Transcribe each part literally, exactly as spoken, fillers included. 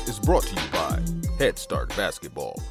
is brought to you by Head Start Basketball.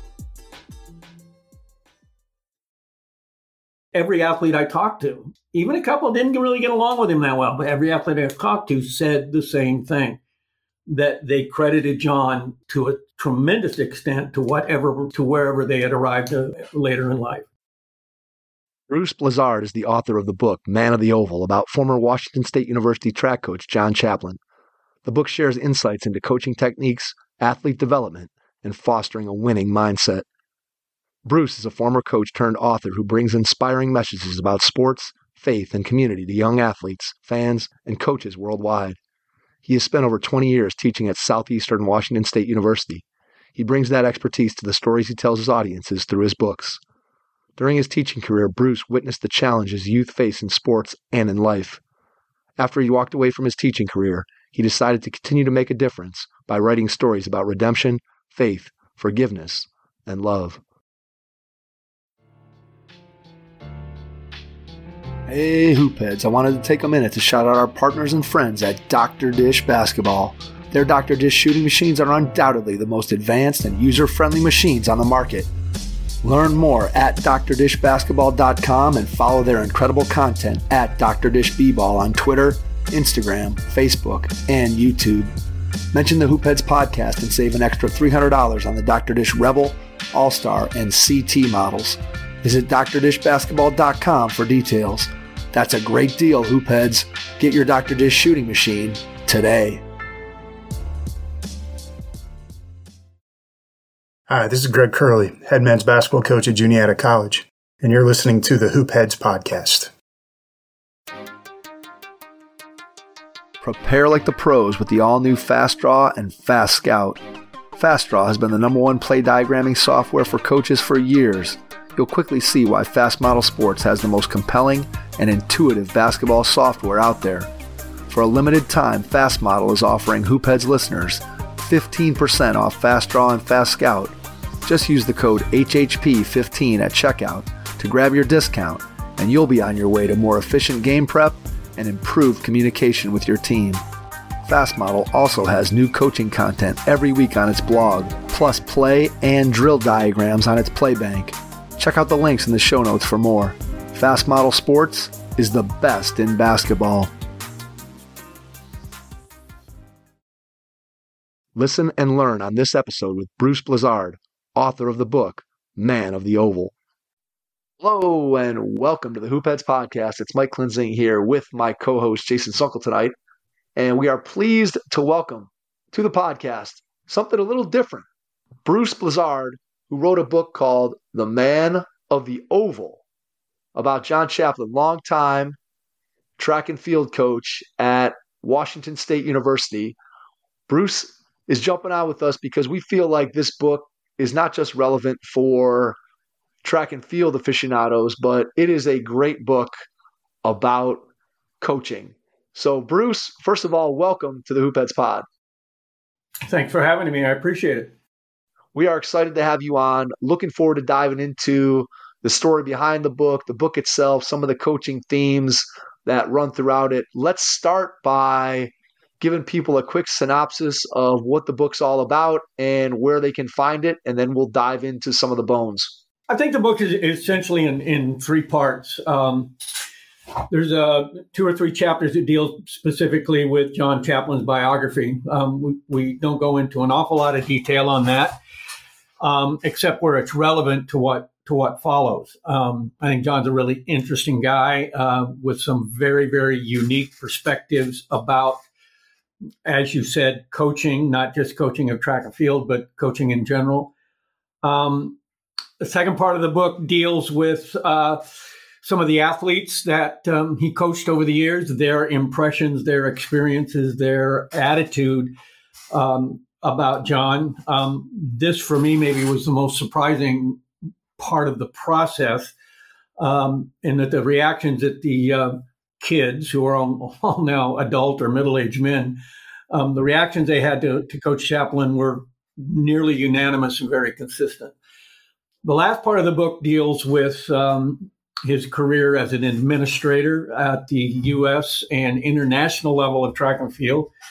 Every athlete I talked to, even a couple didn't really get along with him that well, but every athlete I talked to said the same thing, that they credited John to a tremendous extent to whatever, to wherever they had arrived uh, later in life. Bruce Blizzard is the author of the book, Man of the Oval, about former Washington State University track coach John Chaplin. The book shares insights into coaching techniques, athlete development, and fostering a winning mindset. Bruce is a former coach turned author who brings inspiring messages about sports, faith, and community to young athletes, fans, and coaches worldwide. He has spent over twenty years teaching at Southeastern Washington State University. He brings that expertise to the stories he tells his audiences through his books. During his teaching career, Bruce witnessed the challenges youth face in sports and in life. After he walked away from his teaching career, he decided to continue to make a difference by writing stories about redemption, faith, forgiveness, and love. Hey, Hoopheads, I wanted to take a minute to shout out our partners and friends at Doctor Dish Basketball. Their Doctor Dish shooting machines are undoubtedly the most advanced and user-friendly machines on the market. Learn more at d r dish basketball dot com and follow their incredible content at Doctor Dish B-Ball on Twitter, Instagram, Facebook, and YouTube. Mention the Hoopheads podcast and save an extra three hundred dollars on the Doctor Dish Rebel, All-Star, and C T models. Visit d r dish basketball dot com for details. That's a great deal, Hoopheads. Get your Doctor Dish shooting machine today. Hi, this is Greg Curley, head men's basketball coach at Juniata College, and you're listening to the Hoopheads podcast. Prepare like the pros with the all-new Fast Draw and Fast Scout. Fast Draw has been the number one play diagramming software for coaches for years. You'll quickly see why Fast Model Sports has the most compelling and intuitive basketball software out there. For a limited time, Fast Model is offering Hoopheads listeners fifteen percent off Fast Draw and Fast Scout. Just use the code H H P fifteen at checkout to grab your discount, and you'll be on your way to more efficient game prep and improved communication with your team. Fast Model also has new coaching content every week on its blog, plus play and drill diagrams on its Playbank. Check out the links in the show notes for more. Fast Model Sports is the best in basketball. Listen and learn on this episode with Bruce Blizzard, author of the book, Man of the Oval. Hello and welcome to the Hoopheads podcast. It's Mike Klinzing here with my co-host Jason Sunkel tonight, and we are pleased to welcome to the podcast something a little different. Bruce Blizzard, who wrote a book called The Man of the Oval about John Chaplin, longtime track and field coach at Washington State University. Bruce is jumping on with us because we feel like this book is not just relevant for track and field aficionados, but it is a great book about coaching. So, Bruce, first of all, welcome to the Hoopheads Pod. Thanks for having me. I appreciate it. We are excited to have you on. Looking forward to diving into the story behind the book, the book itself, some of the coaching themes that run throughout it. Let's start by giving people a quick synopsis of what the book's all about and where they can find it, and then we'll dive into some of the bones. I think the book is essentially in, in three parts. Um, there's uh, two or three chapters that deal specifically with John Chaplin's biography. Um, we, we don't go into an awful lot of detail on that, um, except where it's relevant to what to what follows. Um, I think John's a really interesting guy uh, with some very, very unique perspectives about, as you said, coaching, not just coaching of track and field, but coaching in general. Um, the second part of the book deals with uh, some of the athletes that um, he coached over the years, their impressions, their experiences, their attitude um, about John. Um, this, for me, maybe was the most surprising part of the process, um, in that the reactions that the uh, kids, who are all, all now adult or middle-aged men, um, the reactions they had to, to Coach Chaplin were nearly unanimous and very consistent. The last part of the book deals with um, his career as an administrator at the U S and international level of track and field.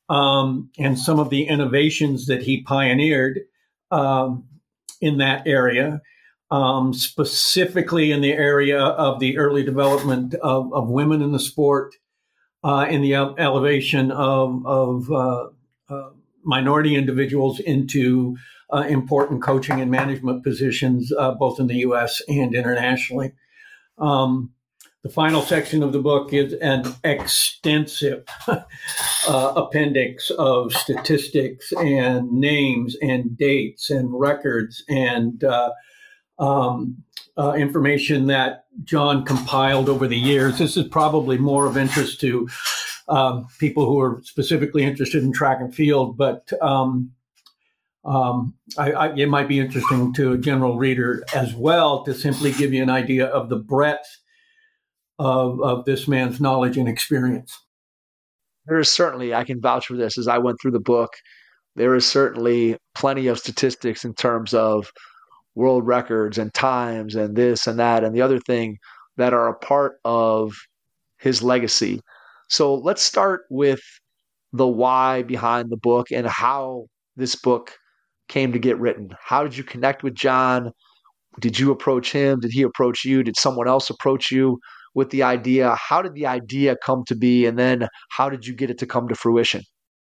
um, and some of the innovations that he pioneered um, in that area, um, specifically in the area of the early development of, of women in the sport, uh, in the elevation of, of uh, uh, minority individuals into uh, important coaching and management positions, uh, both in the U S and internationally. Um, the final section of the book is an extensive uh, appendix of statistics and names and dates and records and uh, um, uh, information that John compiled over the years. This is probably more of interest to um, people who are specifically interested in track and field, but um, um, I, I, it might be interesting to a general reader as well to simply give you an idea of the breadth of, of this man's knowledge and experience. There is certainly, I can vouch for this as I went through the book, there is certainly plenty of statistics in terms of world records and times and this and that and the other thing that are a part of his legacy. So let's start with the why behind the book and how this book came to get written. How did you connect with John? Did you approach him? Did he approach you? Did someone else approach you with the idea? How did the idea come to be? And then how did you get it to come to fruition?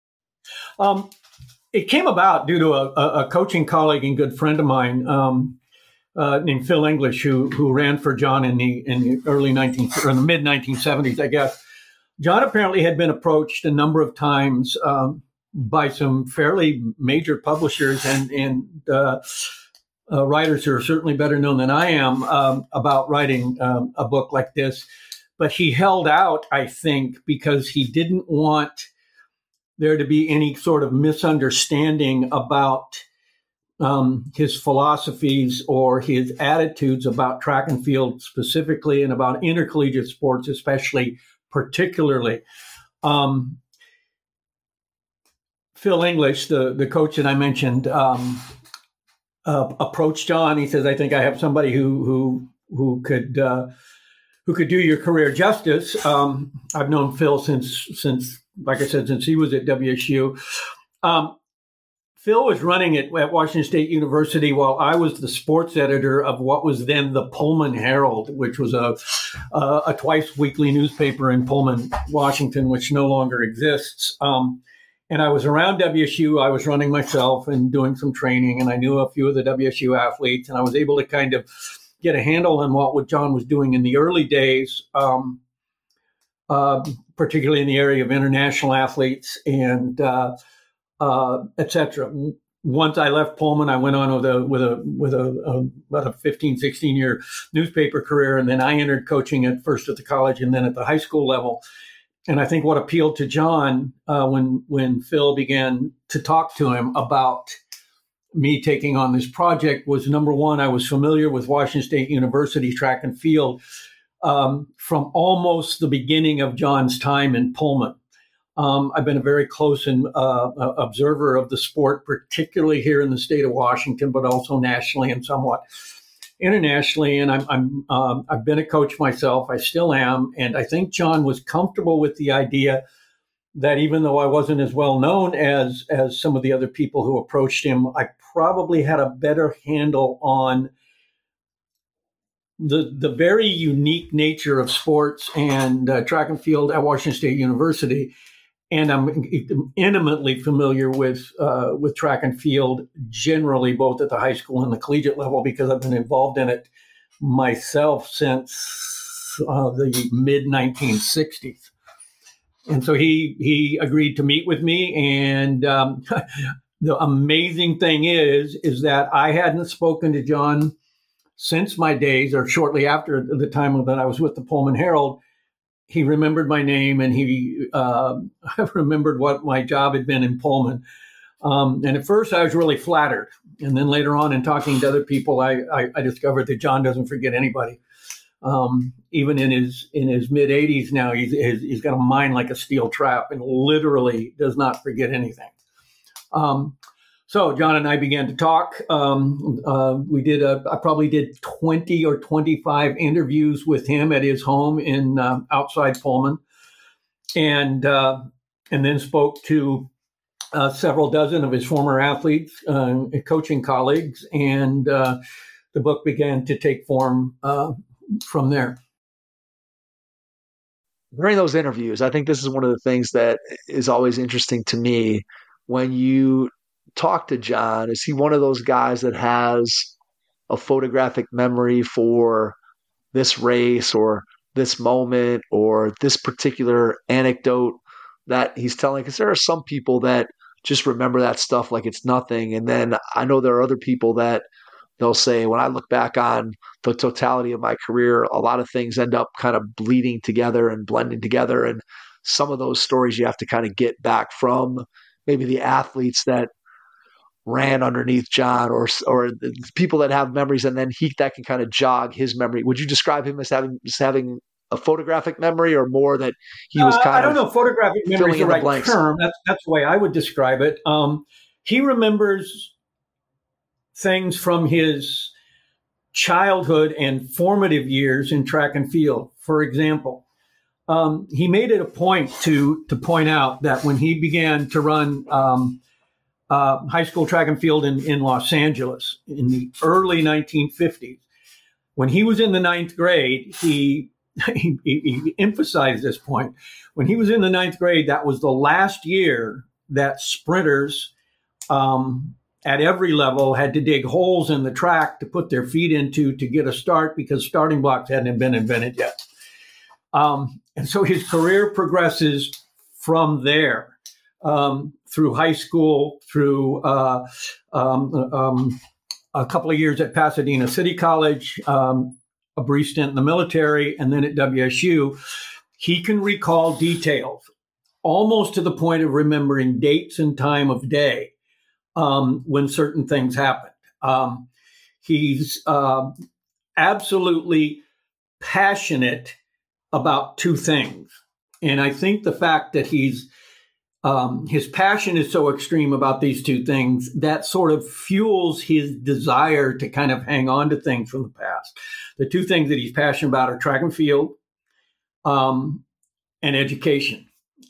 Um, it came about due to a, a coaching colleague and good friend of mine um, uh, named Phil English, who who ran for John in the in the early nineteen or in the mid nineteen seventies, I guess. John apparently had been approached a number of times um, by some fairly major publishers and and uh, uh, writers who are certainly better known than I am um, about writing um, a book like this. But he held out, I think, because he didn't want there to be any sort of misunderstanding about um, his philosophies or his attitudes about track and field specifically and about intercollegiate sports, especially, particularly. Um, Phil English, the, the coach that I mentioned, um, uh, approached John. He says, I think I have somebody who who who could uh, who could do your career justice. Um, I've known Phil since since like I said, since he was at W S U. Um, Phil was running it at Washington State University while I was the sports editor of what was then the Pullman Herald, which was a, a, a twice weekly newspaper in Pullman, Washington, which no longer exists. Um, and I was around W S U. I was running myself and doing some training, and I knew a few of the W S U athletes, and I was able to kind of get a handle on what, what John was doing in the early days, um, uh, particularly in the area of international athletes and uh, uh, et cetera. Once I left Pullman, I went on with a with a with a, a about a fifteen, sixteen year newspaper career, and then I entered coaching at first at the college and then at the high school level. And I think what appealed to John uh, when when Phil began to talk to him about me taking on this project was, number one, I was familiar with Washington State University track and field um, from almost the beginning of John's time in Pullman. Um, I've been a very close and, uh, observer of the sport, particularly here in the state of Washington, but also nationally and somewhat internationally. And I'm, I'm um, I've been a coach myself. I still am. And I think John was comfortable with the idea that even though I wasn't as well known as as some of the other people who approached him, I probably had a better handle on the the very unique nature of sports and uh, track and field at Washington State University. And I'm intimately familiar with uh, with track and field generally, both at the high school and the collegiate level, because I've been involved in it myself since uh, the mid nineteen sixties. And so he he agreed to meet with me. And um, the amazing thing is, is that I hadn't spoken to John since my days, or shortly after the time that I was with the Pullman Herald. He remembered my name, and he uh, remembered what my job had been in Pullman. Um, and at first, I was really flattered. And then later on, in talking to other people, I, I, I discovered that John doesn't forget anybody. Um, even in his in his mid eighties now, he's he's got a mind like a steel trap, and literally does not forget anything. Um, so John and I began to talk. Um, uh, we did a, I probably did twenty or twenty-five interviews with him at his home in uh, outside Pullman, and uh, and then spoke to uh, several dozen of his former athletes, uh, coaching colleagues, and uh, the book began to take form uh, from there. During those interviews, I think this is one of the things that is always interesting to me when you talk to John. Is he one of those guys that has a photographic memory for this race or this moment or this particular anecdote that he's telling? Because there are some people that just remember that stuff like it's nothing. And then I know there are other people that they'll say, when I look back on the totality of my career, a lot of things end up kind of bleeding together and blending together. And some of those stories you have to kind of get back from maybe the athletes that ran underneath John, or or people that have memories, and then he that can kind of jog his memory. Would you describe him as having as having a photographic memory, or more that he was kind uh, I don't of know. Photographic memory is the right blanks? term. That's that's the way I would describe it. Um, he remembers things from his childhood and formative years in track and field. For example, um, he made it a point to to point out that when he began to run um, uh, high school track and field in, in Los Angeles in the early nineteen fifties, when he was in the ninth grade, he, he, he emphasized this point. When he was in the ninth grade, that was the last year that sprinters um, at every level had to dig holes in the track to put their feet into to get a start, because starting blocks hadn't been invented yet. Um, and so his career progresses from there, um, through high school, through uh, um, um, a couple of years at Pasadena City College, um, a brief stint in the military, and then at W S U. He can recall details almost to the point of remembering dates and time of day um, when certain things happened. Um, he's uh, absolutely passionate about two things. And I think the fact that he's um, his passion is so extreme about these two things, that sort of fuels his desire to kind of hang on to things from the past. The two things that he's passionate about are track and field um, and education.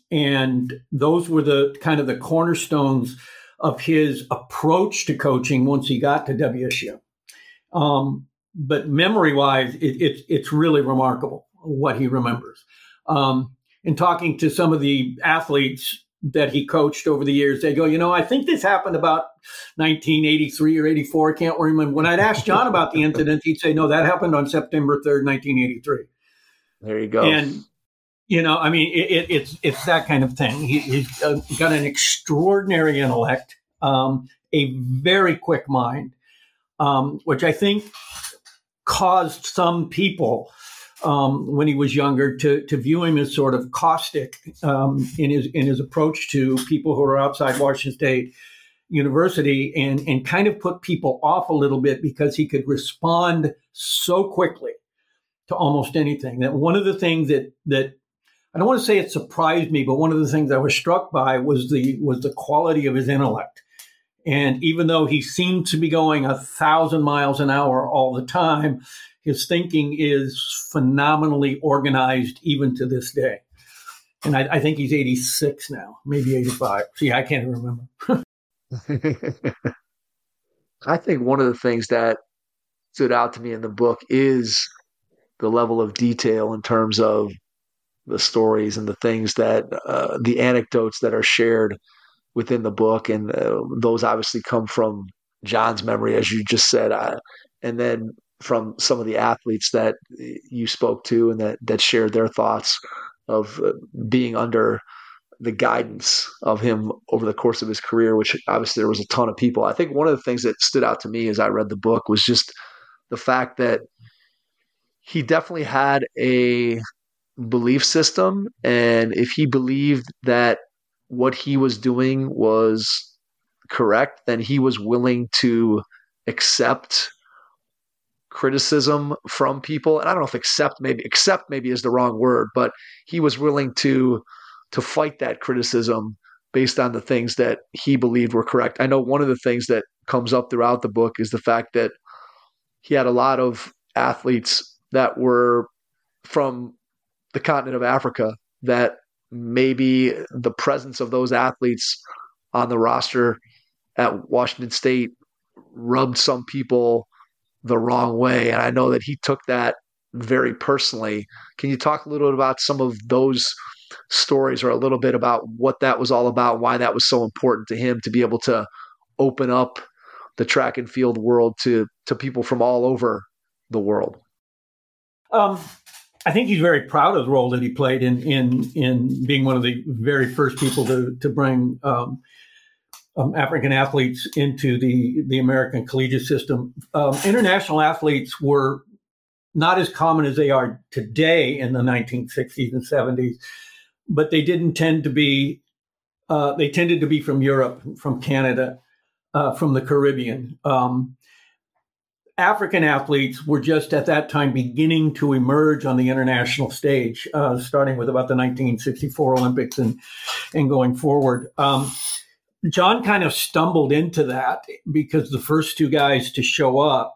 And those were the kind of the cornerstones of his approach to coaching once he got to W S U. Um, but memory-wise, it, it, it's really remarkable what he remembers. Um, in talking to some of the athletes that he coached over the years, they go, you know, I think this happened about nineteen eighty-three or eighty-four. I can't remember. When I'd ask John about the incident, he'd say, no, that happened on September third, nineteen eighty-three. There you go. And, you know, I mean, it, it, it's it's that kind of thing. He, he's uh, got an extraordinary intellect, um, a very quick mind, um, which I think caused some people Um, when he was younger, to to view him as sort of caustic um, in his in his approach to people who are outside Washington State University, and and kind of put people off a little bit because he could respond so quickly to almost anything. That one of the things that that I don't want to say it surprised me, but one of the things I was struck by was the was the quality of his intellect. And even though he seemed to be going a thousand miles an hour all the time, his thinking is phenomenally organized even to this day. And I, I think he's eighty-six now, maybe eighty-five. See, I can't even remember. I think one of the things that stood out to me in the book is the level of detail in terms of the stories and the things that, uh, the anecdotes that are shared within the book. And uh, those obviously come from John's memory, as you just said. Uh, and then from some of the athletes that you spoke to and that, that shared their thoughts of uh, being under the guidance of him over the course of his career, which obviously there was a ton of people. I think one of the things that stood out to me as I read the book was just the fact that he definitely had a belief system. And if he believed that what he was doing was correct, then he was willing to accept criticism from people. And I don't know if accept maybe accept maybe is the wrong word, but he was willing to to fight that criticism based on the things that he believed were correct. I know one of the things that comes up throughout the book is the fact that he had a lot of athletes that were from the continent of Africa that maybe the presence of those athletes on the roster at Washington State rubbed some people the wrong way. And I know that he took that very personally. Can you talk a little bit about some of those stories, or a little bit about what that was all about, why that was so important to him to be able to open up the track and field world to, to people from all over the world? Um, I think he's very proud of the role that he played in in in being one of the very first people to to bring um, um, African athletes into the the American collegiate system. Um, international athletes were not as common as they are today in the nineteen sixties and seventies, but they didn't tend to be. Uh, they tended to be from Europe, from Canada, uh, from the Caribbean. Um, African athletes were just at that time beginning to emerge on the international stage, uh, starting with about the nineteen sixty-four Olympics and, and going forward. Um, John kind of stumbled into that because the first two guys to show up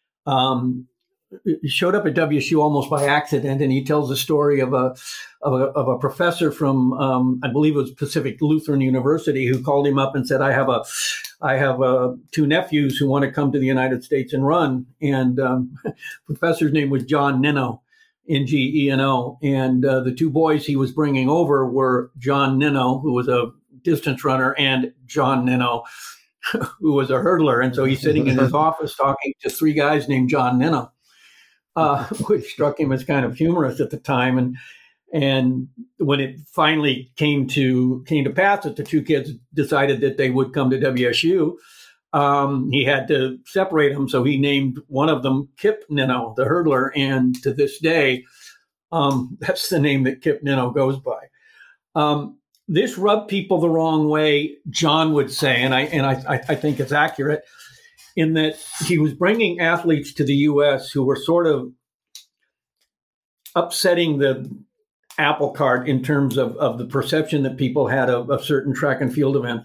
um, showed up at W S U almost by accident. And he tells the story of a of a, of a professor from, um, I believe it was Pacific Lutheran University, who called him up and said, I have a I have uh, two nephews who want to come to the United States and run. And um, professor's name was John Nino, N G E N O. And uh, the two boys he was bringing over were John Nino, who was a distance runner, and John Nino, who was a hurdler. And so he's sitting in his office talking to three guys named John Nino, uh, which struck him as kind of humorous at the time. And And when it finally came to came to pass that the two kids decided that they would come to W S U, um, he had to separate them. So he named one of them Kip Nino, the hurdler. And to this day, um, that's the name that Kip Nino goes by. Um, this rubbed people the wrong way, John would say, and I and I, I think it's accurate, in that he was bringing athletes to the U S who were sort of upsetting the apple cart in terms of, of the perception that people had of, of certain track and field events.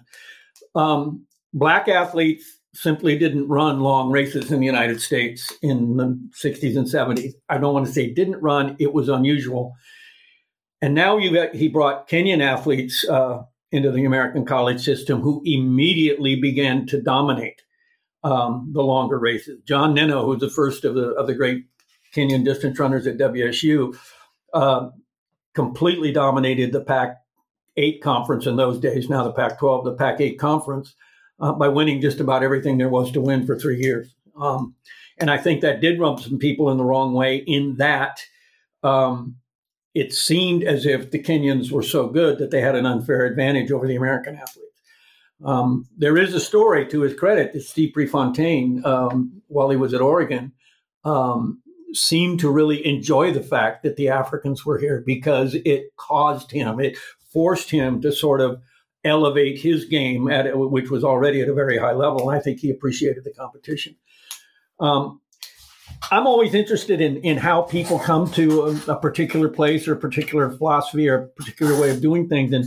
Um, black athletes simply didn't run long races in the United States in the sixties and seventies. I don't want to say didn't run, it was unusual. And now you got, he brought Kenyan athletes uh, into the American college system who immediately began to dominate um, the longer races. John Nino, who's the first of the, of the great Kenyan distance runners at W S U, uh, completely dominated the Pac eight conference in those days, now the Pac twelve, the Pac eight conference, uh, by winning just about everything there was to win for three years. Um, and I think that did rub some people in the wrong way, in that um, it seemed as if the Kenyans were so good that they had an unfair advantage over the American athletes. Um, there is a story, to his credit, that Steve Prefontaine, um, while he was at Oregon, um, seemed to really enjoy the fact that the Africans were here, because it caused him, it forced him to sort of elevate his game, at which was already at a very high level. And I think he appreciated the competition. Um, I'm always interested in, in how people come to a, a particular place or a particular philosophy or a particular way of doing things. And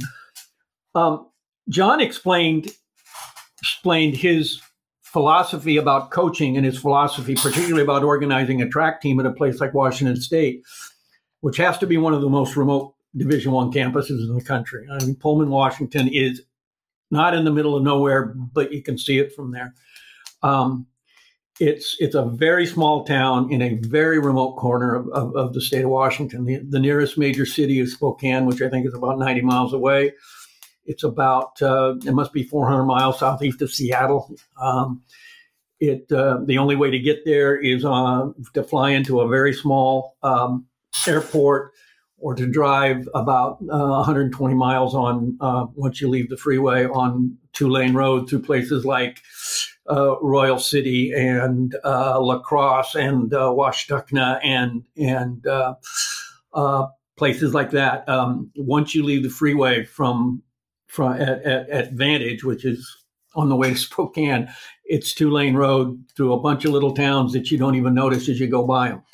um, John explained explained his philosophy about coaching and his philosophy, particularly about organizing a track team at a place like Washington State, which has to be one of the most remote Division One campuses in the country. I mean, Pullman, Washington is not in the middle of nowhere, but you can see it from there. Um, it's it's a very small town in a very remote corner of, of, of the state of Washington. The, the nearest major city is Spokane, which I think is about ninety miles away. It's about, uh, it must be four hundred miles southeast of Seattle. Um, it uh, the only way to get there is uh, to fly into a very small um, airport, or to drive about uh, one hundred twenty miles on, uh, once you leave the freeway, on two-lane road through places like uh, Royal City and uh, La Crosse and uh, Washtenaw and, and uh, uh, places like that. Um, once you leave the freeway from From at, at, at Vantage, which is on the way to Spokane, it's two-lane road through a bunch of little towns that you don't even notice as you go by them.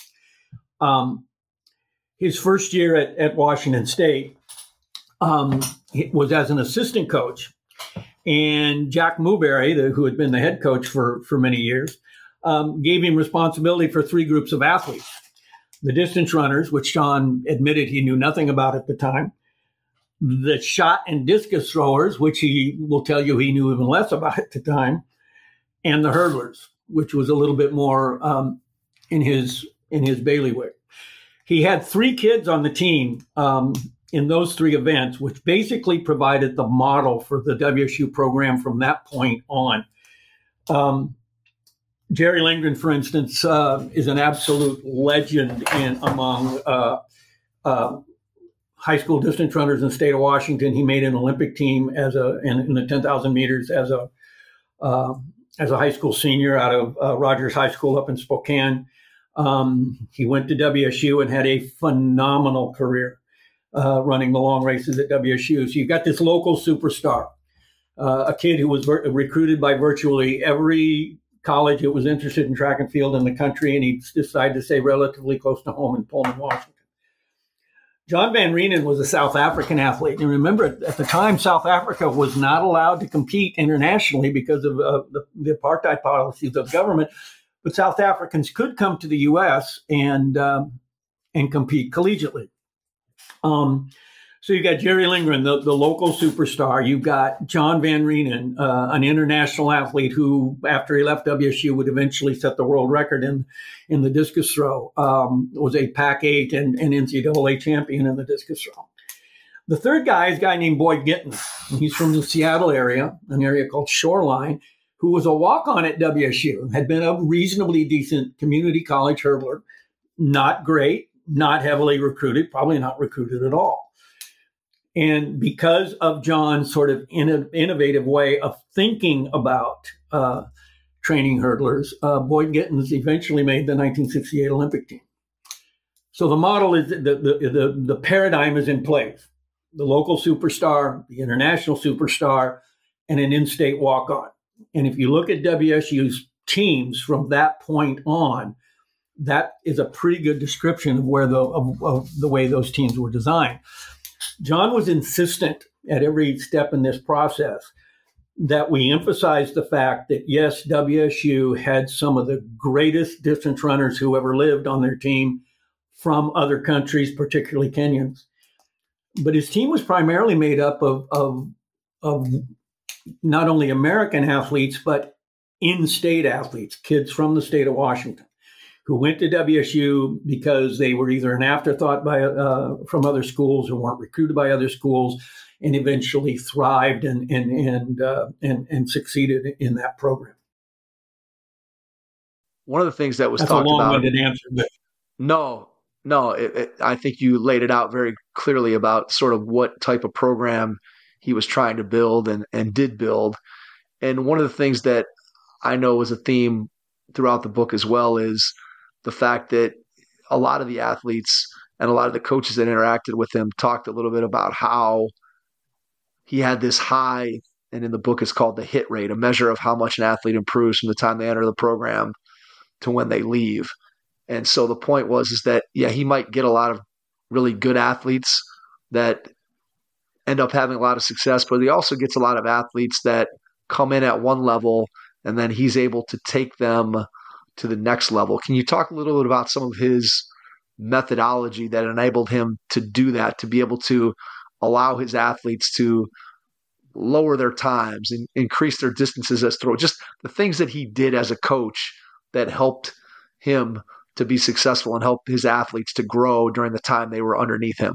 Um, his first year at, at Washington State um, was as an assistant coach, and Jack Muberry, the, who had been the head coach for, for many years, um, gave him responsibility for three groups of athletes. The distance runners, which John admitted he knew nothing about at the time, the shot and discus throwers, which he will tell you he knew even less about at the time, and the hurdlers, which was a little bit more um, in his in his bailiwick. He had three kids on the team um, in those three events, which basically provided the model for the W S U program from that point on. Um, Jerry Lindgren, for instance, uh, is an absolute legend in among uh, uh, high school distance runners in the state of Washington. He made an Olympic team as a in, in the ten thousand meters as a uh, as a high school senior out of uh, Rogers High School up in Spokane. Um, he went to W S U and had a phenomenal career uh, running the long races at W S U. So you've got this local superstar, uh, a kid who was ver- recruited by virtually every college that was interested in track and field in the country, and he decided to stay relatively close to home in Pullman, Washington. John Van Reenen was a South African athlete. And remember, at the time, South Africa was not allowed to compete internationally because of uh, the, the apartheid policies of government. But South Africans could come to the U S and um, and compete collegiately. Um, so you got Jerry Lindgren, the, the local superstar. You've got John Van Reenen, uh, an international athlete who, after he left W S U, would eventually set the world record in, in the discus throw. Um, was a Pac eight and, and N C double A champion in the discus throw. The third guy is a guy named Boyd Gittens. He's from the Seattle area, an area called Shoreline, who was a walk-on at W S U, had been a reasonably decent community college hurdler, not great, not heavily recruited, probably not recruited at all. And because of John's sort of in- innovative way of thinking about uh, training hurdlers, uh, Boyd Gittens eventually made the nineteen sixty-eight Olympic team. So the model is, the, the, the, the paradigm is in place. The local superstar, the international superstar, and an in-state walk-on. And if you look at W S U's teams from that point on, that is a pretty good description of where the of, of the way those teams were designed. John was insistent at every step in this process that we emphasize the fact that, yes, W S U had some of the greatest distance runners who ever lived on their team from other countries, particularly Kenyans. But his team was primarily made up of, of, of not only American athletes, but in-state athletes, kids from the state of Washington, who went to W S U because they were either an afterthought by uh, from other schools or weren't recruited by other schools, and eventually thrived and and and uh, and, and succeeded in that program. One of the things that was That's talked a long-winded about. answer, but No, no, it, it, I think you laid it out very clearly about sort of what type of program he was trying to build and, and did build. And one of the things that I know is a theme throughout the book as well is the fact that a lot of the athletes and a lot of the coaches that interacted with him talked a little bit about how he had this high, and in the book it's called the hit rate, a measure of how much an athlete improves from the time they enter the program to when they leave. And so the point was is that, yeah, he might get a lot of really good athletes that end up having a lot of success, but he also gets a lot of athletes that come in at one level and then he's able to take them to the next level. Can you talk a little bit about some of his methodology that enabled him to do that, to be able to allow his athletes to lower their times and increase their distances as throw, just the things that he did as a coach that helped him to be successful and help his athletes to grow during the time they were underneath him?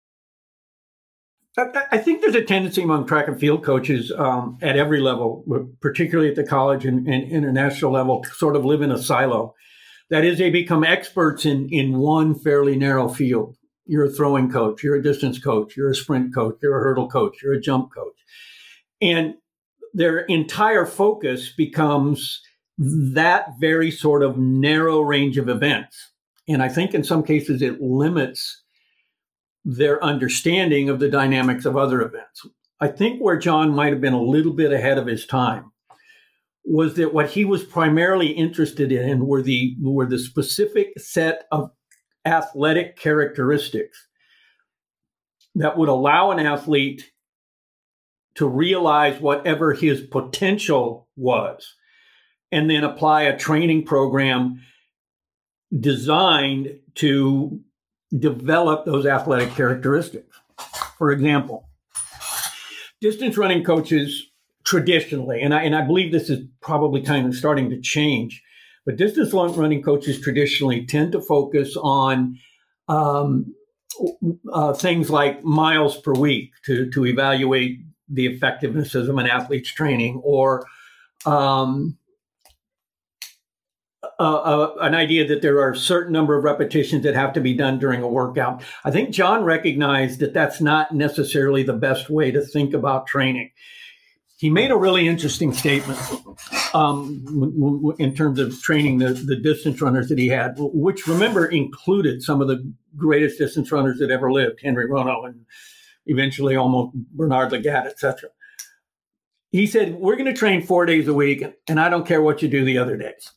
I think there's a tendency among track and field coaches um, at every level, particularly at the college and, and international level, to sort of live in a silo. That is, they become experts in, in one fairly narrow field. You're a throwing coach, you're a distance coach, you're a sprint coach, you're a hurdle coach, you're a jump coach. And their entire focus becomes that very sort of narrow range of events. And I think in some cases it limits their understanding of the dynamics of other events. I think where John might have been a little bit ahead of his time was that what he was primarily interested in were the were the specific set of athletic characteristics that would allow an athlete to realize whatever his potential was, and then apply a training program designed to develop those athletic characteristics. For example, distance running coaches traditionally, and I, and I believe this is probably kind of starting to change, but distance running coaches traditionally tend to focus on um, uh, things like miles per week to, to evaluate the effectiveness of an athlete's training, or um, uh, uh, an idea that there are a certain number of repetitions that have to be done during a workout. I think John recognized that that's not necessarily the best way to think about training. He made a really interesting statement um, w- w- in terms of training the, the distance runners that he had, which, remember, included some of the greatest distance runners that ever lived, Henry Rono and eventually almost Bernard Lagat, et cetera. He said, we're going to train four days a week, and I don't care what you do the other days.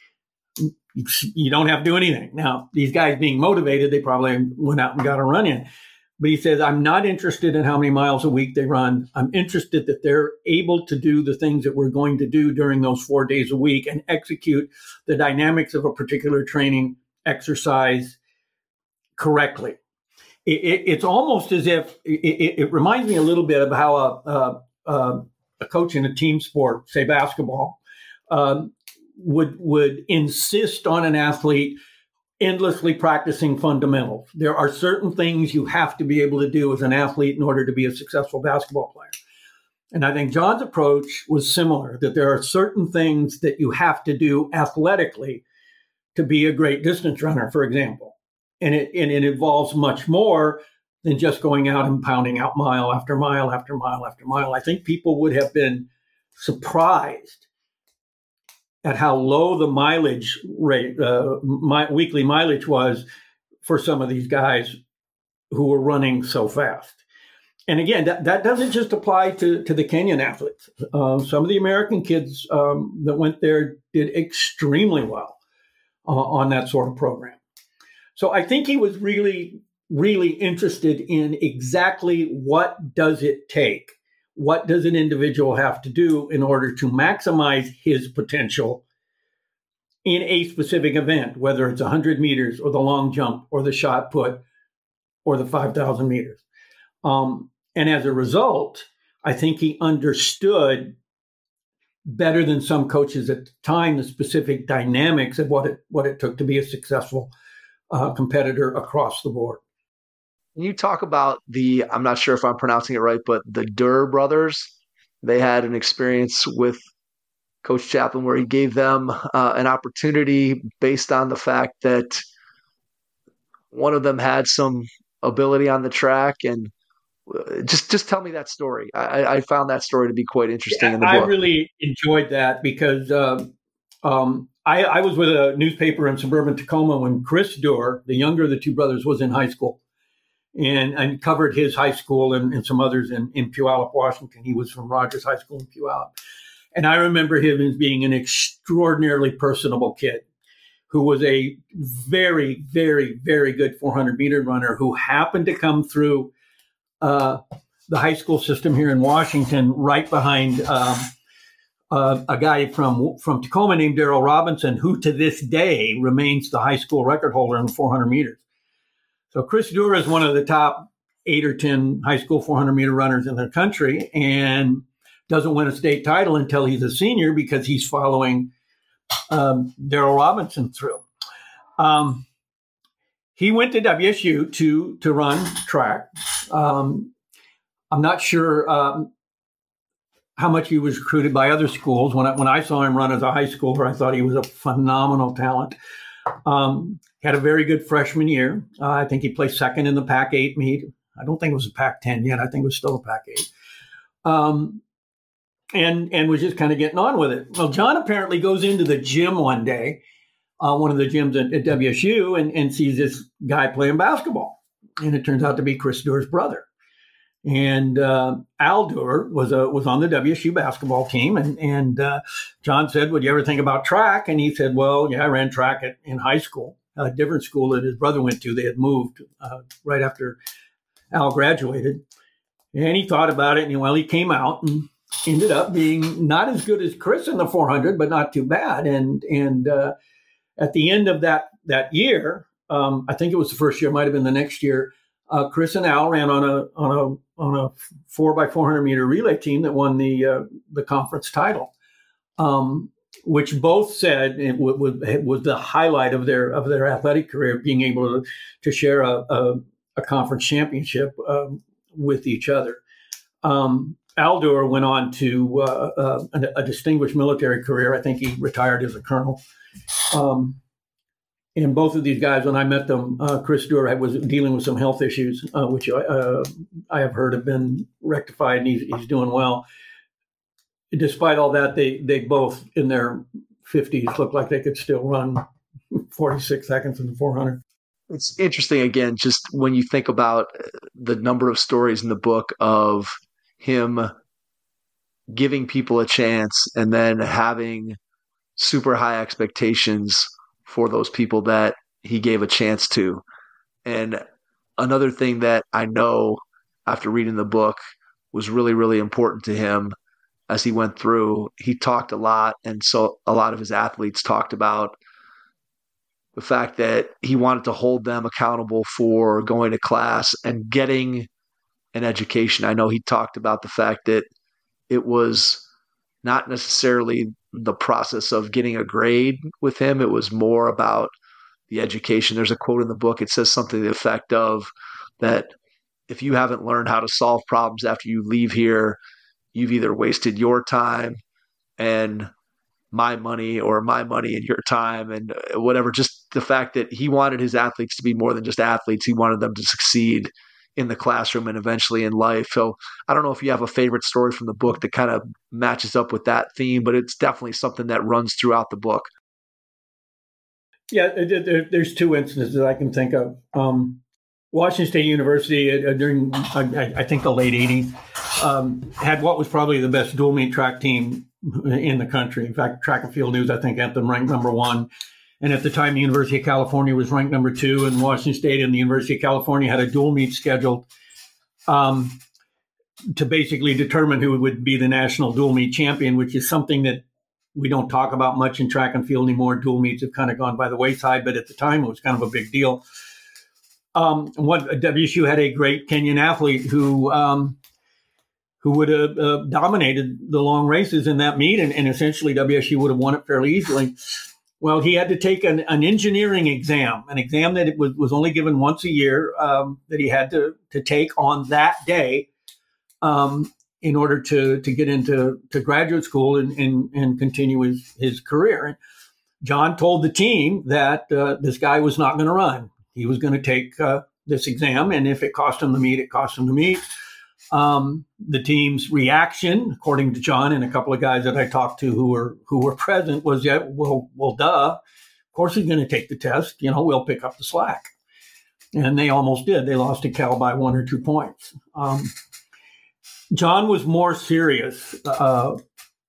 You don't have to do anything. Now, these guys being motivated, they probably went out and got a run in. But he says, I'm not interested in how many miles a week they run. I'm interested that they're able to do the things that we're going to do during those four days a week and execute the dynamics of a particular training exercise correctly. It, it, it's almost as if it, it reminds me a little bit of how a, a, a coach in a team sport, say basketball, um, would would insist on an athlete endlessly practicing fundamentals. There are certain things you have to be able to do as an athlete in order to be a successful basketball player. And I think John's approach was similar, that there are certain things that you have to do athletically to be a great distance runner, for example. And it, and it involves much more than just going out and pounding out mile after mile after mile after mile. I think people would have been surprised at how low the mileage rate, uh, my weekly mileage was for some of these guys who were running so fast. And again, that, that doesn't just apply to, to the Kenyan athletes. Uh, some of the American kids um, that went there did extremely well uh, on that sort of program. So I think he was really, really interested in exactly what does it take? What does an individual have to do in order to maximize his potential in a specific event, whether it's one hundred meters or the long jump or the shot put or the five thousand meters. Um, and as a result, I think he understood better than some coaches at the time the specific dynamics of what it, what it took to be a successful uh, competitor across the board. You talk about the, I'm not sure if I'm pronouncing it right, but the Durr brothers. They had an experience with Coach Chaplin where he gave them uh, an opportunity based on the fact that one of them had some ability on the track. And just just tell me that story. I, I found that story to be quite interesting yeah, in the book. I really enjoyed that because uh, um, I, I was with a newspaper in suburban Tacoma when Chris Durr, the younger of the two brothers, was in high school. And I covered his high school and, and some others in, in Puyallup, Washington. He was from Rogers High School in Puyallup. And I remember him as being an extraordinarily personable kid who was a very, very, very good four hundred meter runner who happened to come through uh, the high school system here in Washington right behind um, uh, a guy from, from Tacoma named Darrell Robinson, who to this day remains the high school record holder in four hundred meters. So Chris Durr is one of the top eight or ten high school four hundred meter runners in the country and doesn't win a state title until he's a senior because he's following um, Darrell Robinson through. Um, he went to W S U to, to run track. Um, I'm not sure um, how much he was recruited by other schools. When I, when I saw him run as a high schooler, I thought he was a phenomenal talent. Um, had a very good freshman year. Uh, I think he placed second in the Pac eight meet. I don't think it was a Pac ten yet. I think it was still a Pac eight. Um, and and was just kind of getting on with it. Well, John apparently goes into the gym one day, uh, one of the gyms at, at W S U, and, and sees this guy playing basketball. And it turns out to be Chris Durr's brother. And uh, Al Durr was a, was on the W S U basketball team. And, and uh, John said, would you ever think about track? And he said, well, yeah, I ran track at, in high school, a different school that his brother went to. They had moved uh, right after Al graduated. And he thought about it. And, well, he came out and ended up being not as good as Chris in the four hundred, but not too bad. And and uh, at the end of that that year, um, I think it was the first year, might have been the next year, uh, Chris and Al ran on a on a on a four by four hundred meter relay team that won the uh, the conference title, um, which both said it w- w- was the highlight of their of their athletic career, being able to to share a a, a conference championship um, with each other. Um, Aldor went on to uh, uh, a, a distinguished military career. I think he retired as a colonel. Um, and both of these guys, when I met them, uh, Chris Dewar was dealing with some health issues, uh, which uh, I have heard have been rectified, and he's, he's doing well. Despite all that, they they both in their fifties look like they could still run forty-six seconds in the four hundred. It's interesting, again, just when you think about the number of stories in the book of him giving people a chance and then having super high expectations for those people that he gave a chance to. And another thing that I know after reading the book was really, really important to him as he went through, he talked a lot, and so a lot of his athletes talked about the fact that he wanted to hold them accountable for going to class and getting an education. I know he talked about the fact that it was not necessarily the process of getting a grade with him. It was more about the education. There's a quote in the book. It says something to the effect of that if you haven't learned how to solve problems after you leave here, you've either wasted your time and my money or my money and your time and whatever. Just the fact that he wanted his athletes to be more than just athletes. He wanted them to succeed in the classroom and eventually in life. So I don't know if you have a favorite story from the book that kind of matches up with that theme, but it's definitely something that runs throughout the book. Yeah, there, there's two instances I can think of. Um, Washington State University uh, during, I, I think, the late eighties, um, had what was probably the best dual meet track team in the country. In fact, Track and Field News, I think, had them ranked number one. And at the time, the University of California was ranked number two, and Washington State and the University of California had a dual meet scheduled um, to basically determine who would be the national dual meet champion, which is something that we don't talk about much in track and field anymore. Dual meets have kind of gone by the wayside, but at the time, it was kind of a big deal. Um, what W S U had a great Kenyan athlete who um, who would have uh, dominated the long races in that meet, and, and essentially W S U would have won it fairly easily. Well, he had to take an, an engineering exam, an exam that it was, was only given once a year, um, that he had to, to take on that day um, in order to, to get into to graduate school and, and, and continue his, his career. And John told the team that uh, this guy was not going to run. He was going to take uh, this exam, and if it cost him the meet, it cost him the meet. Um, the team's reaction, according to John and a couple of guys that I talked to who were who were present, was, yeah, well, well, duh. Of course he's going to take the test. You know, we'll pick up the slack. And they almost did. They lost to Cal by one or two points. Um, John was more serious uh,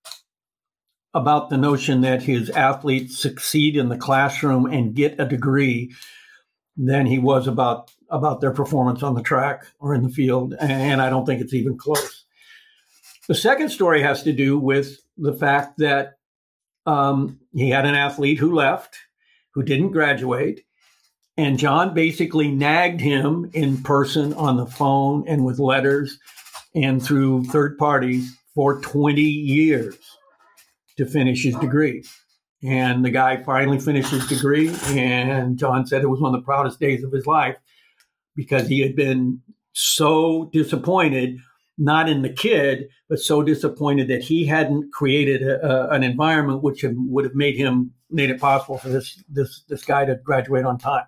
about the notion that his athletes succeed in the classroom and get a degree than he was about about their performance on the track or in the field. And I don't think it's even close. The second story has to do with the fact that um, he had an athlete who left, who didn't graduate. And John basically nagged him in person on the phone and with letters and through third parties for twenty years to finish his degree. And the guy finally finished his degree. And John said it was one of the proudest days of his life, because he had been so disappointed, not in the kid, but so disappointed that he hadn't created a, a, an environment which have, would have made him made it possible for this this this guy to graduate on time.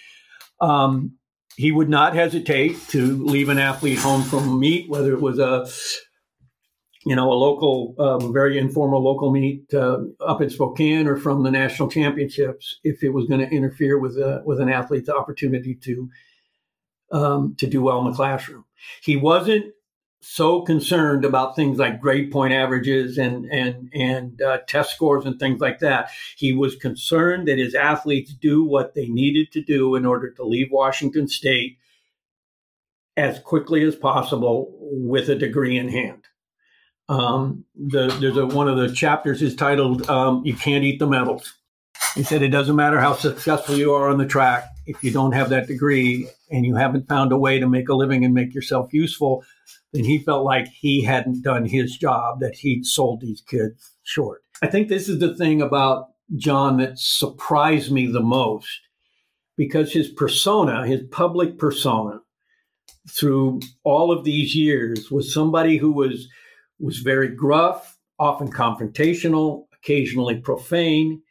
Um, he would not hesitate to leave an athlete home from a meet, whether it was a you know a local, um, very informal local meet uh, up in Spokane or from the national championships, if it was going to interfere with a, with an athlete's opportunity to. Um, to do well in the classroom. He wasn't so concerned about things like grade point averages and and and uh, test scores and things like that. He was concerned that his athletes do what they needed to do in order to leave Washington State as quickly as possible with a degree in hand. Um, the, there's a, one of the chapters is titled um, "You Can't Eat the Medals." He said it doesn't matter how successful you are on the track. if you don't have that degree and you haven't found a way to make a living and make yourself useful, then he felt like he hadn't done his job, that he'd sold these kids short. I think this is the thing about John that surprised me the most, because his persona, his public persona, through all of these years was somebody who was was very gruff, often confrontational, occasionally profane.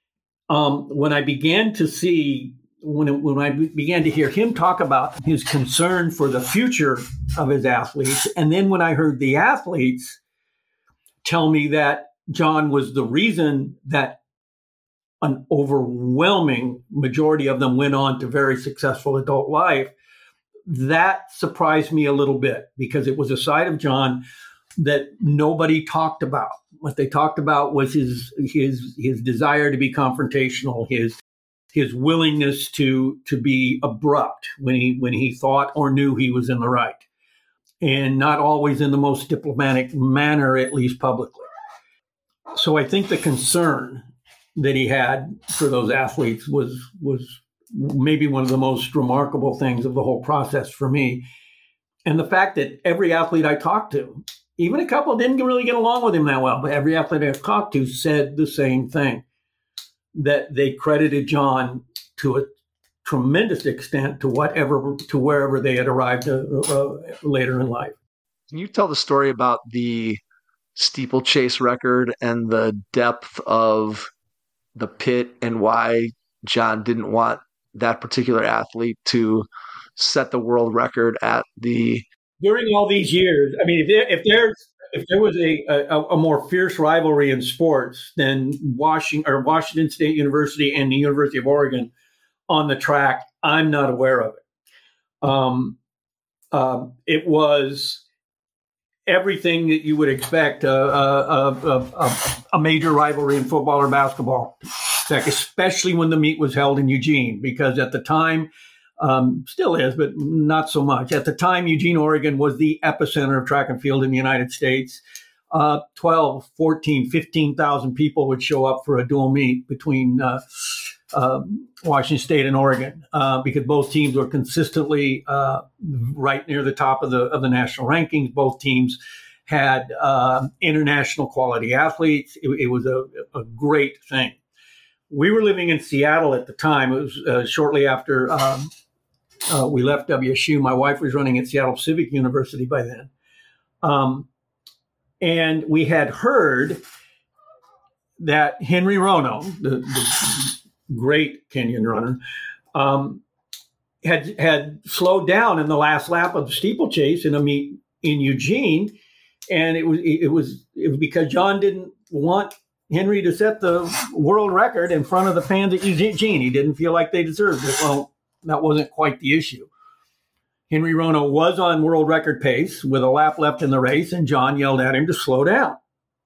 Um, when I began to see, when, when I began to hear him talk about his concern for the future of his athletes, and then when I heard the athletes tell me that John was the reason that an overwhelming majority of them went on to very successful adult life, that surprised me a little bit, because it was a side of John that nobody talked about. What they talked about was his his his desire to be confrontational, his his willingness to to be abrupt when he when he thought or knew he was in the right, and not always in the most diplomatic manner, at least publicly. So I think the concern that he had for those athletes was was maybe one of the most remarkable things of the whole process for me. And the fact that every athlete I talked to, even a couple didn't really get along with him that well, but every athlete I talked to said the same thing, that they credited John to a tremendous extent to whatever, to wherever they had arrived uh, uh, later in life. Can you tell the story about the steeplechase record and the depth of the pit and why John didn't want that particular athlete to set the world record at the... During all these years, I mean, if there, if there's if there was a, a, a more fierce rivalry in sports than Washington or Washington State University and the University of Oregon on the track, I'm not aware of it. Um, uh, it was everything that you would expect a, a, a, a, a major rivalry in football or basketball, especially when the meet was held in Eugene, because at the time, um, still is, but not so much. At the time, Eugene, Oregon was the epicenter of track and field in the United States. Uh, twelve, fourteen, fifteen thousand people would show up for a dual meet between uh, uh, Washington State and Oregon, uh, because both teams were consistently uh, right near the top of the of the national rankings. Both teams had uh, international quality athletes. It, it was a, a great thing. We were living in Seattle at the time. It was uh, shortly after um, uh, we left W S U. My wife was running at Seattle Pacific University by then. Um, and we had heard that Henry Rono, the, the great Kenyan runner, um, had had slowed down in the last lap of the steeplechase in a meet in Eugene. And it was it was it was because John didn't want Henry to set the world record in front of the fans at Eugene. He didn't feel like they deserved it. Well, that wasn't quite the issue. Henry Rono was on world record pace with a lap left in the race, and John yelled at him to slow down.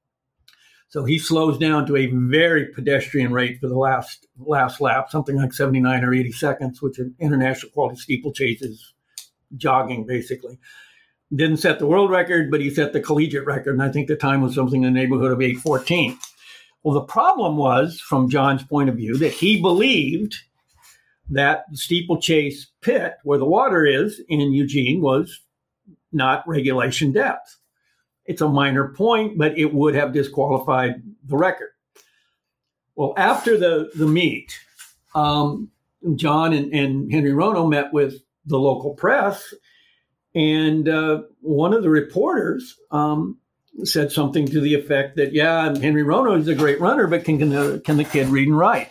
So he slows down to a very pedestrian rate for the last last lap, something like seventy-nine or eighty seconds, which an international quality steeplechase is jogging, basically. Didn't set the world record, but he set the collegiate record, and I think the time was something in the neighborhood of eight fourteen. Well, the problem was, from John's point of view, that he believed that the steeplechase pit, where the water is in Eugene, was not regulation depth. It's a minor point, but it would have disqualified the record. Well, after the, the meet, um, John and, and Henry Rono met with the local press, and uh, one of the reporters um, said something to the effect that, yeah, Henry Rono is a great runner, but can, can, the, can the kid read and write?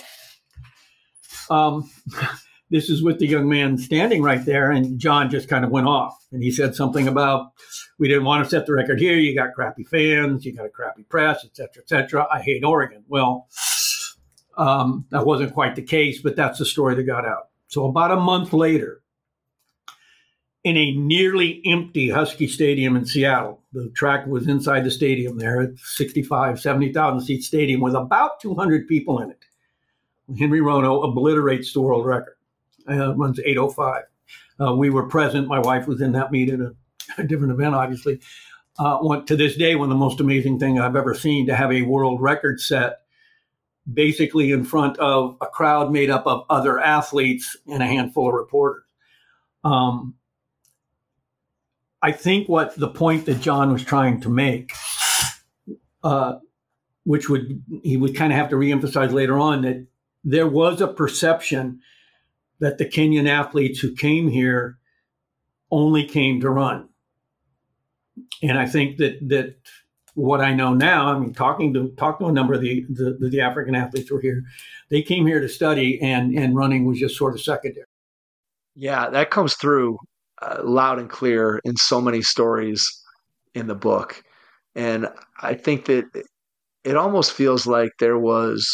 Um, this is with the young man standing right there, and John just kind of went off. And he said something about, we didn't want to set the record here. You got crappy fans, you got a crappy press, et cetera, et cetera. I hate Oregon. Well, um, that wasn't quite the case, but that's the story that got out. So about a month later, in a nearly empty Husky Stadium in Seattle, the track was inside the stadium there, at sixty-five, seventy thousand seat stadium with about two hundred people in it. Henry Rono obliterates the world record. Uh, runs eight oh five. Uh, we were present. My wife was in that meet at a, a different event, obviously. Uh, one, to this day, one of the most amazing things I've ever seen, to have a world record set basically in front of a crowd made up of other athletes and a handful of reporters. Um, I think what the point that John was trying to make, uh, which would he would kind of have to reemphasize later on, that there was a perception that the Kenyan athletes who came here only came to run. And I think that that what I know now, I mean, talking to talking to a number of the the, the African athletes who were here, they came here to study, and and running was just sort of secondary. Yeah, that comes through uh, loud and clear in so many stories in the book. And I think that it almost feels like there was,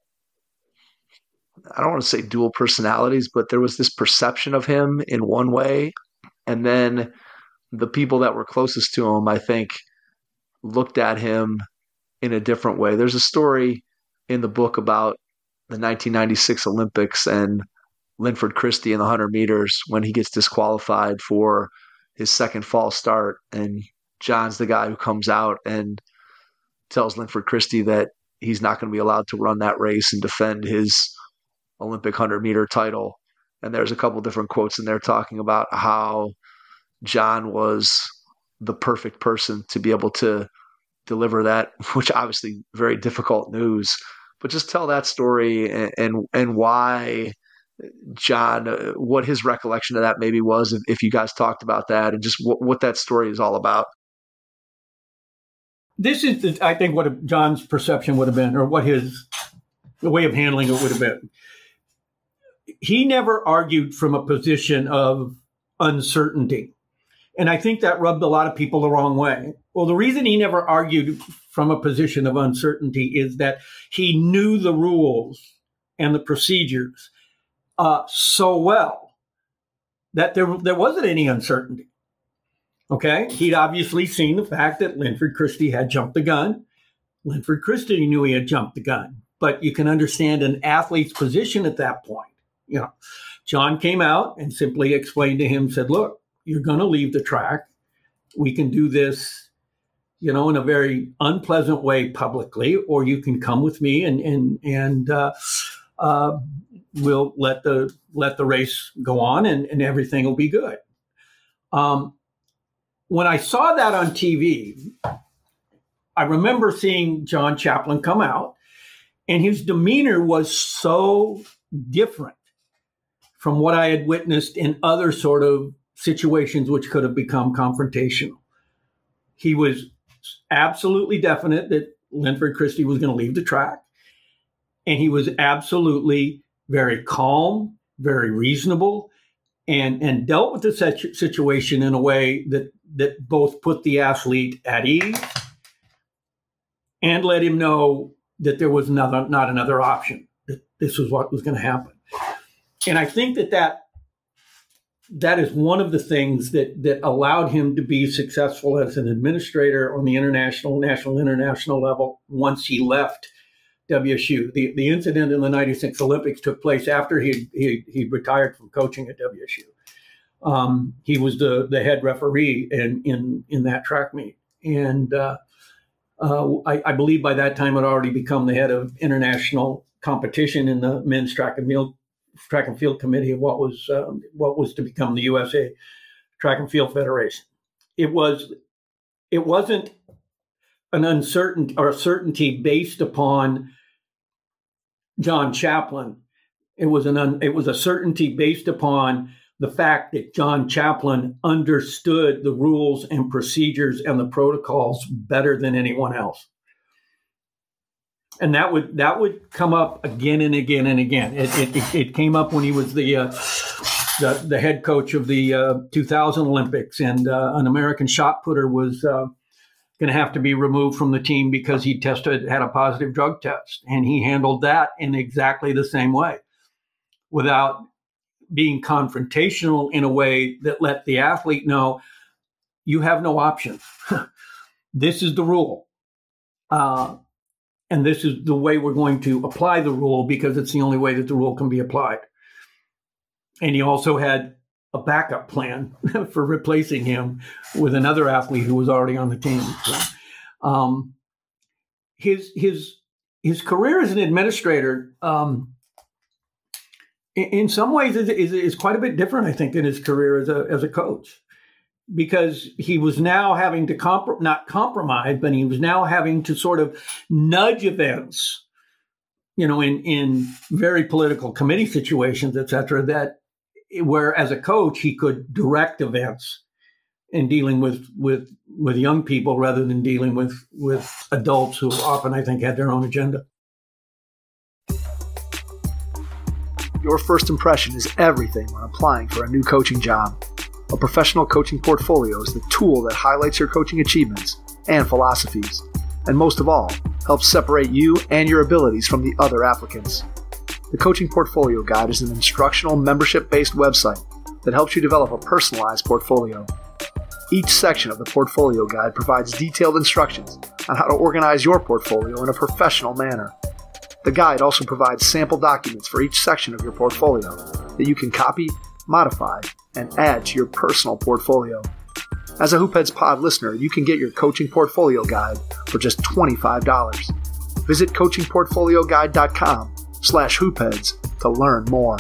I don't want to say dual personalities, but there was this perception of him in one way. And then the people that were closest to him, I think, looked at him in a different way. There's a story in the book about the nineteen ninety-six Olympics and Linford Christie in the one hundred meters when he gets disqualified for his second false start. And John's the guy who comes out and tells Linford Christie that he's not going to be allowed to run that race and defend his Olympic one hundred meter title. And there's a couple different quotes in there talking about how John was the perfect person to be able to deliver that, which obviously very difficult news, but just tell that story and and, and why John, uh, what his recollection of that maybe was, if, if you guys talked about that, and just what, what that story is all about. This is, the, I think, what John's perception would have been, or what his the way of handling it would have been. He never argued from a position of uncertainty. And I think that rubbed a lot of people the wrong way. Well, the reason he never argued from a position of uncertainty is that he knew the rules and the procedures uh, so well that there, there wasn't any uncertainty. Okay? He'd obviously seen the fact that Linford Christie had jumped the gun. Linford Christie knew he had jumped the gun. But you can understand an athlete's position at that point. You know, John came out and simply explained to him, said, look, you're going to leave the track. We can do this, you know, in a very unpleasant way publicly, or you can come with me and and and uh, uh, we'll let the let the race go on, and, and everything will be good. Um, when I saw that on T V, I remember seeing John Chaplin come out, and his demeanor was so different from what I had witnessed in other sort of situations which could have become confrontational. He was absolutely definite that Linford Christie was going to leave the track. And he was absolutely very calm, very reasonable, and, and dealt with the situation in a way that, that both put the athlete at ease and let him know that there was another, not another option, that this was what was going to happen. And I think that that That is one of the things that that allowed him to be successful as an administrator on the international, national, international level once he left W S U. The the incident in the ninety-six Olympics took place after he he he retired from coaching at W S U. Um, he was the the head referee in in in that track meet, and uh, uh, I, I believe by that time had already become the head of international competition in the men's track and field. track and field committee of what was um, what was to become the U S A Track and Field Federation. It was it wasn't an uncertainty or a certainty based upon John Chaplin. It was an un, it was a certainty based upon the fact that John Chaplin understood the rules and procedures and the protocols better than anyone else. And that would that would come up again and again and again. It it, it came up when he was the uh, the, the head coach of the uh, two thousand Olympics, and uh, an American shot putter was uh, going to have to be removed from the team because he tested had a positive drug test, and he handled that in exactly the same way, without being confrontational in a way that let the athlete know you have no option. This is the rule. Uh, And this is the way we're going to apply the rule because it's the only way that the rule can be applied. And he also had a backup plan for replacing him with another athlete who was already on the team. So, um, his his his career as an administrator, um, in, in some ways, is, is, is quite a bit different, I think, than his career as a as a coach, because he was now having to comp- not compromise, but he was now having to sort of nudge events, you know, in in very political committee situations, et cetera, that where as a coach he could direct events in dealing with with with young people rather than dealing with with adults who often, I think, had their own agenda. Your first impression is everything when applying for a new coaching job. A professional coaching portfolio is the tool that highlights your coaching achievements and philosophies, and most of all, helps separate you and your abilities from the other applicants. The Coaching Portfolio Guide is an instructional, membership-based website that helps you develop a personalized portfolio. Each section of the Portfolio Guide provides detailed instructions on how to organize your portfolio in a professional manner. The guide also provides sample documents for each section of your portfolio that you can copy, modify, and add to your personal portfolio. As a Hoopheads Pod listener, you can get your Coaching Portfolio Guide for just twenty-five dollars. Visit coachingportfolioguide.com slash hoopheads to learn more.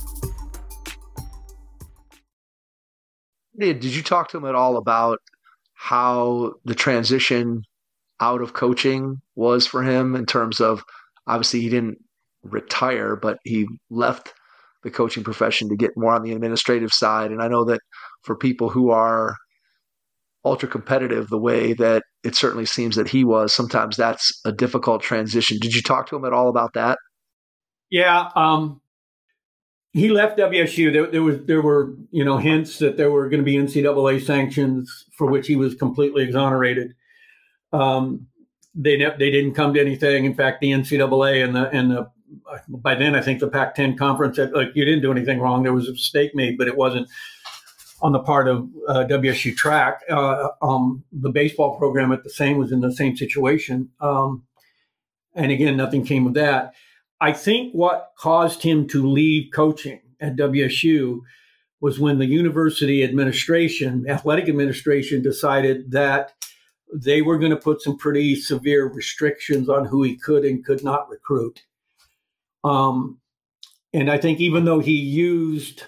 Did you talk to him at all about how the transition out of coaching was for him in terms of, obviously he didn't retire, but he left the coaching profession to get more on the administrative side. And I know that for people who are ultra competitive the way that it certainly seems that he was, sometimes that's a difficult transition. Did you talk to him at all about that? Yeah. Um, he left W S U. There, there was, there were, you know, hints that there were going to be N C double A sanctions for which he was completely exonerated. Um, they ne- they didn't come to anything. In fact, the N C double A and the and the by then I think the Pac ten conference said, like, you didn't do anything wrong. There was a mistake made, but it wasn't on the part of uh, W S U track. Uh, um, the baseball program at the same was in the same situation. Um, and again, nothing came of that. I think what caused him to leave coaching at W S U was when the university administration, athletic administration, decided that they were going to put some pretty severe restrictions on who he could and could not recruit. Um, and I think even though he used,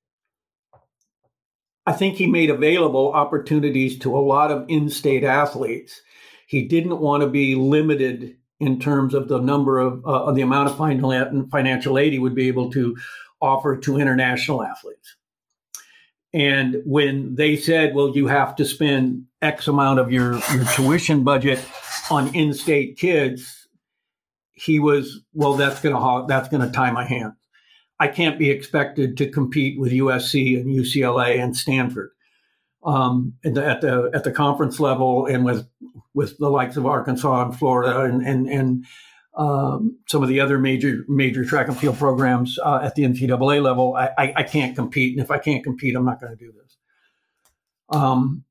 I think he made available opportunities to a lot of in-state athletes, he didn't want to be limited in terms of the number of, uh, of the amount of financial aid he would be able to offer to international athletes. And when they said, well, you have to spend X amount of your, your tuition budget on in-state kids, he was, well, that's going to that's going to tie my hands. I can't be expected to compete with U S C and U C L A and Stanford um, at, the, at the at the conference level, and with with the likes of Arkansas and Florida and and and um, some of the other major major track and field programs uh, at the N C double A level. I, I, I can't compete, and if I can't compete, I'm not going to do this. Um,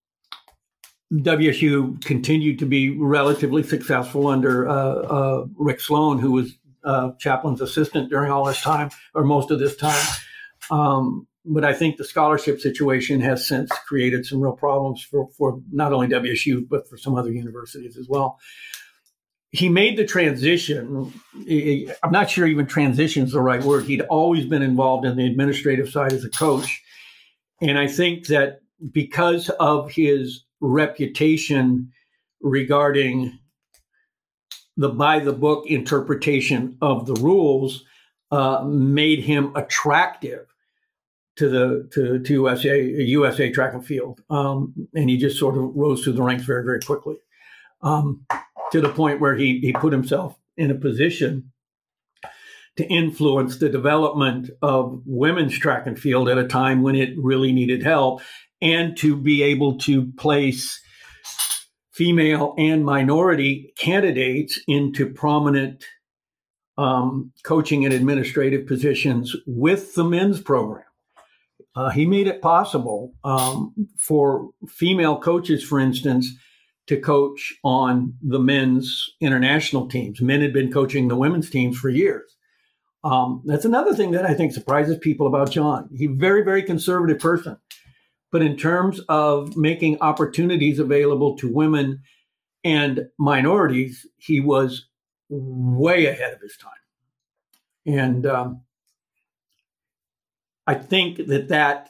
W S U continued to be relatively successful under uh, uh, Rick Sloan, who was uh, Chaplin's assistant during all this time, or most of this time. Um, but I think the scholarship situation has since created some real problems for, for not only W S U, but for some other universities as well. He made the transition. I'm not sure even transition is the right word. He'd always been involved in the administrative side as a coach. And I think that because of his reputation regarding the by-the-book interpretation of the rules, uh, made him attractive to the to, to U S A U S A track and field, um, and he just sort of rose through the ranks very very quickly, um, to the point where he he put himself in a position to influence the development of women's track and field at a time when it really needed help, and to be able to place female and minority candidates into prominent um, coaching and administrative positions with the men's program. Uh, he made it possible um, for female coaches, for instance, to coach on the men's international teams. Men had been coaching the women's teams for years. Um, that's another thing that I think surprises people about John. He's a very, very conservative person. But in terms of making opportunities available to women and minorities, he was way ahead of his time. And um, I think that that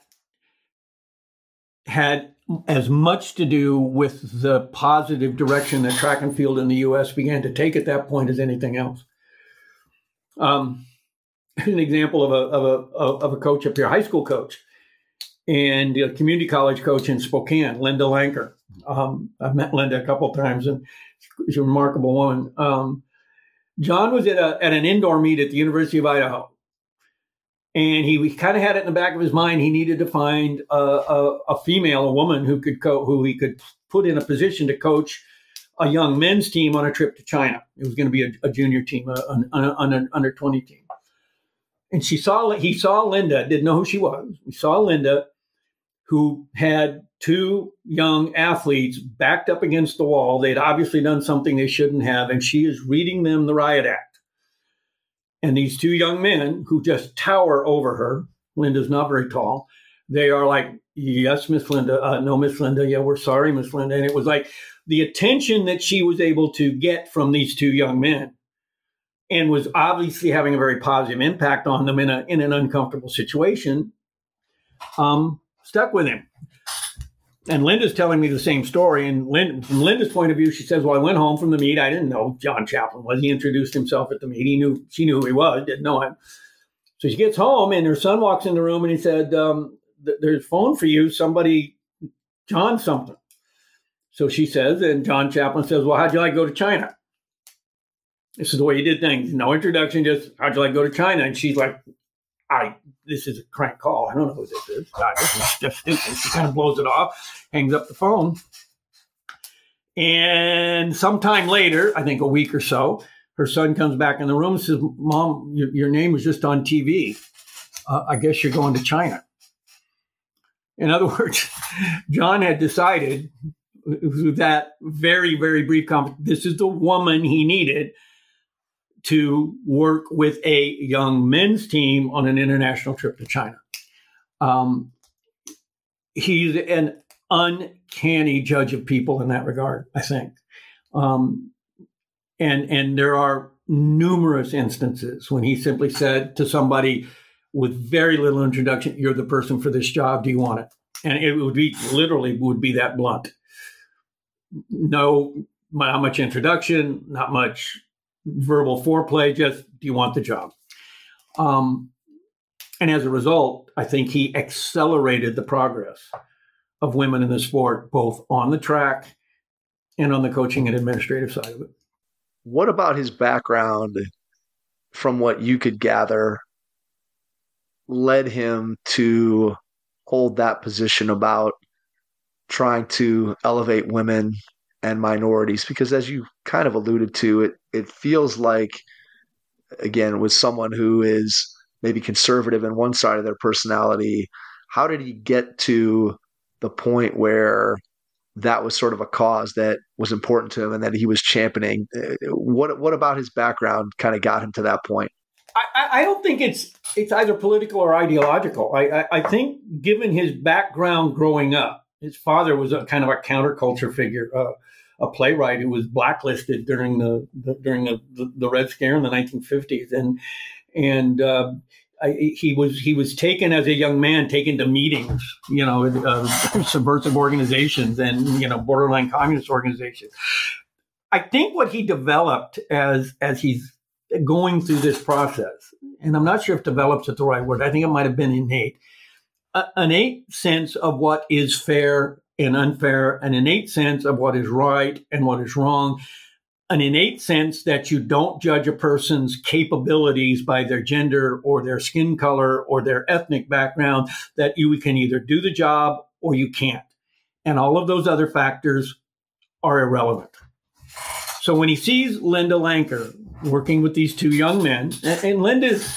had as much to do with the positive direction that track and field in the U S began to take at that point as anything else. Um, an example of a, of a of a coach up here, high school coach, and a community college coach in Spokane, Linda Lanker. Um, I've met Linda a couple of times, and she's a remarkable woman. Um, John was at a at an indoor meet at the University of Idaho. And he, he kind of had it in the back of his mind. He needed to find a, a, a female, a woman who could co- who he could put in a position to coach a young men's team on a trip to China. It was going to be a, a junior team, an, an, an under twenty team. And she saw he saw Linda, didn't know who she was. He saw Linda, who had two young athletes backed up against the wall. They'd obviously done something they shouldn't have, and she is reading them the riot act. And these two young men who just tower over her, Linda's not very tall, they are like, yes, Miss Linda, uh, no, Miss Linda, yeah, we're sorry, Miss Linda. And it was like the attention that she was able to get from these two young men and was obviously having a very positive impact on them in a in an uncomfortable situation, um, stuck with him. And Linda's telling me the same story. And Linda, from Linda's point of view, she says, well, I went home from the meet. I didn't know John Chaplin was. He introduced himself at the meet. He knew, she knew who he was, didn't know him. So she gets home and her son walks in the room and he said, um, there's a phone for you. Somebody, John something. So she says, and John Chaplin says, well, how'd you like to go to China? This is the way you did things. No introduction, just how'd you like to go to China? And she's like, I, this is a crank call. I don't know who this is. God, this is just stupid. She kind of blows it off, hangs up the phone. And sometime later, I think a week or so, her son comes back in the room and says, Mom, your, your name was just on T V. Uh, I guess you're going to China. In other words, John had decided that very, very brief conversation, this is the woman he needed to work with a young men's team on an international trip to China. Um, he's an uncanny judge of people in that regard, I think. Um, and, and there are numerous instances when he simply said to somebody with very little introduction, you're the person for this job. Do you want it? And it would be literally would be that blunt. No, not much introduction, not much verbal foreplay, just do you want the job? Um, and as a result, I think he accelerated the progress of women in the sport, both on the track and on the coaching and administrative side of it. What about his background, from what you could gather, led him to hold that position about trying to elevate women and minorities? Because as you kind of alluded to, it it feels like, again, with someone who is maybe conservative in one side of their personality, how did he get to the point where that was sort of a cause that was important to him and that he was championing? What what about his background kind of got him to that point? I, I don't think it's it's either political or ideological. I, I, I think given his background growing up, his father was a kind of a counterculture figure, uh, a playwright who was blacklisted during the, the during the, the, the Red Scare in the nineteen fifties, and and uh, I, he was he was taken as a young man, taken to meetings, you know, uh, subversive organizations and you know borderline communist organizations. I think what he developed as as he's going through this process, and I'm not sure if develops is the right word. I think it might have been innate, uh, an innate sense of what is fair and unfair, an innate sense of what is right and what is wrong, an innate sense that you don't judge a person's capabilities by their gender or their skin color or their ethnic background, that you can either do the job or you can't. And all of those other factors are irrelevant. So when he sees Linda Lanker working with these two young men, and, and Linda's,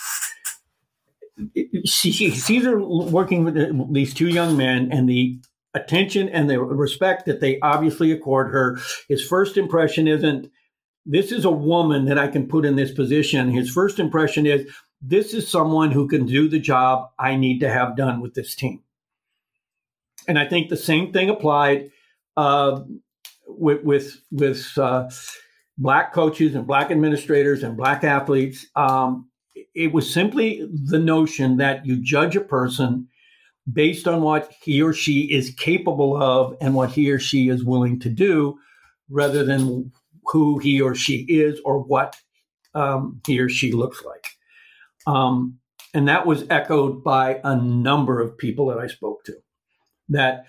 she, she sees her working with these two young men and the attention and the respect that they obviously accord her. His first impression isn't, this is a woman that I can put in this position. His first impression is, this is someone who can do the job I need to have done with this team. And I think the same thing applied uh, with with, with uh, Black coaches and Black administrators and Black athletes. Um, it was simply the notion that you judge a person based on what he or she is capable of and what he or she is willing to do, rather than who he or she is or what um, he or she looks like. Um, and that was echoed by a number of people that I spoke to, that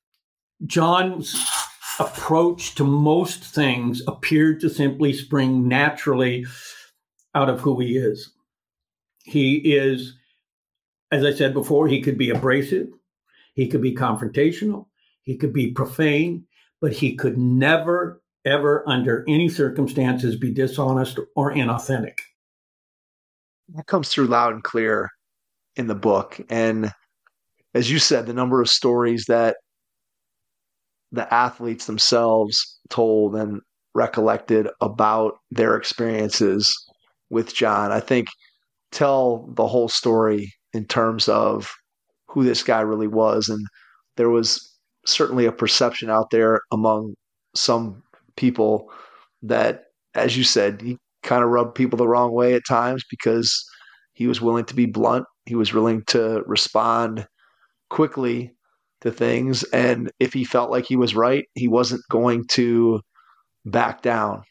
John's approach to most things appeared to simply spring naturally out of who he is. He is, as I said before, he could be abrasive, he could be confrontational, he could be profane, but he could never, ever, under any circumstances, be dishonest or inauthentic. That comes through loud and clear in the book. And as you said, the number of stories that the athletes themselves told and recollected about their experiences with John, I think tell the whole story in terms of who this guy really was. And there was certainly a perception out there among some people that, as you said, he kind of rubbed people the wrong way at times because he was willing to be blunt. He was willing to respond quickly to things. And if he felt like he was right, he wasn't going to back down.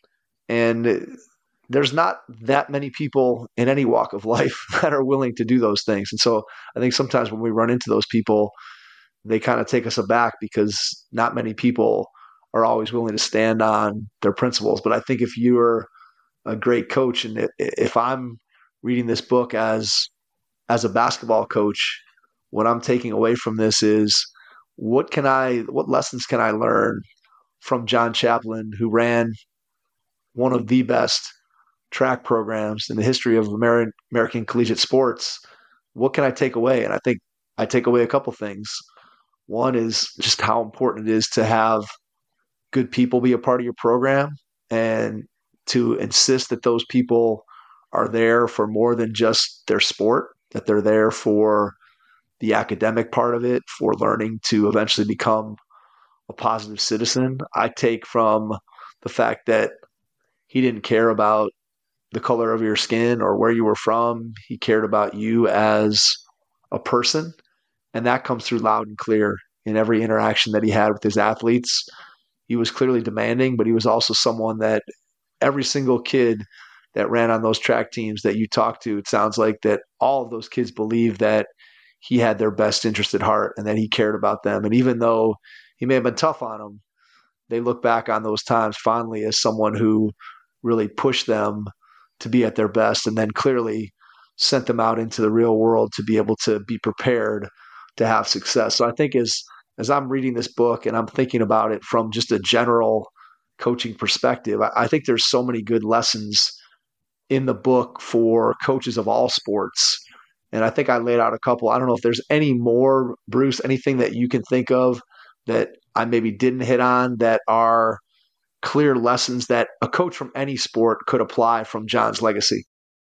And there's not that many people in any walk of life that are willing to do those things. And so I think sometimes when we run into those people, they kind of take us aback because not many people are always willing to stand on their principles. But I think if you're a great coach, and if I'm reading this book as as a basketball coach, what I'm taking away from this is what can I, what lessons can I learn from John Chaplin, who ran one of the best track programs in the history of American, American collegiate sports? What can I take away? And I think I take away a couple things. One is just how important it is to have good people be a part of your program, and to insist that those people are there for more than just their sport, that they're there for the academic part of it, for learning to eventually become a positive citizen. I take from the fact that he didn't care about the color of your skin or where you were from. He cared about you as a person. And that comes through loud and clear in every interaction that he had with his athletes. He was clearly demanding, but he was also someone that every single kid that ran on those track teams that you talked to, it sounds like that all of those kids believed that he had their best interest at heart and that he cared about them. And even though he may have been tough on them, they look back on those times fondly as someone who really pushed them to be at their best, and then clearly sent them out into the real world to be able to be prepared to have success. So I think as as I'm reading this book and I'm thinking about it from just a general coaching perspective, I, I think there's so many good lessons in the book for coaches of all sports. And I think I laid out a couple. I don't know if there's any more, Bruce, anything that you can think of that I maybe didn't hit on that are clear lessons that a coach from any sport could apply from John's legacy.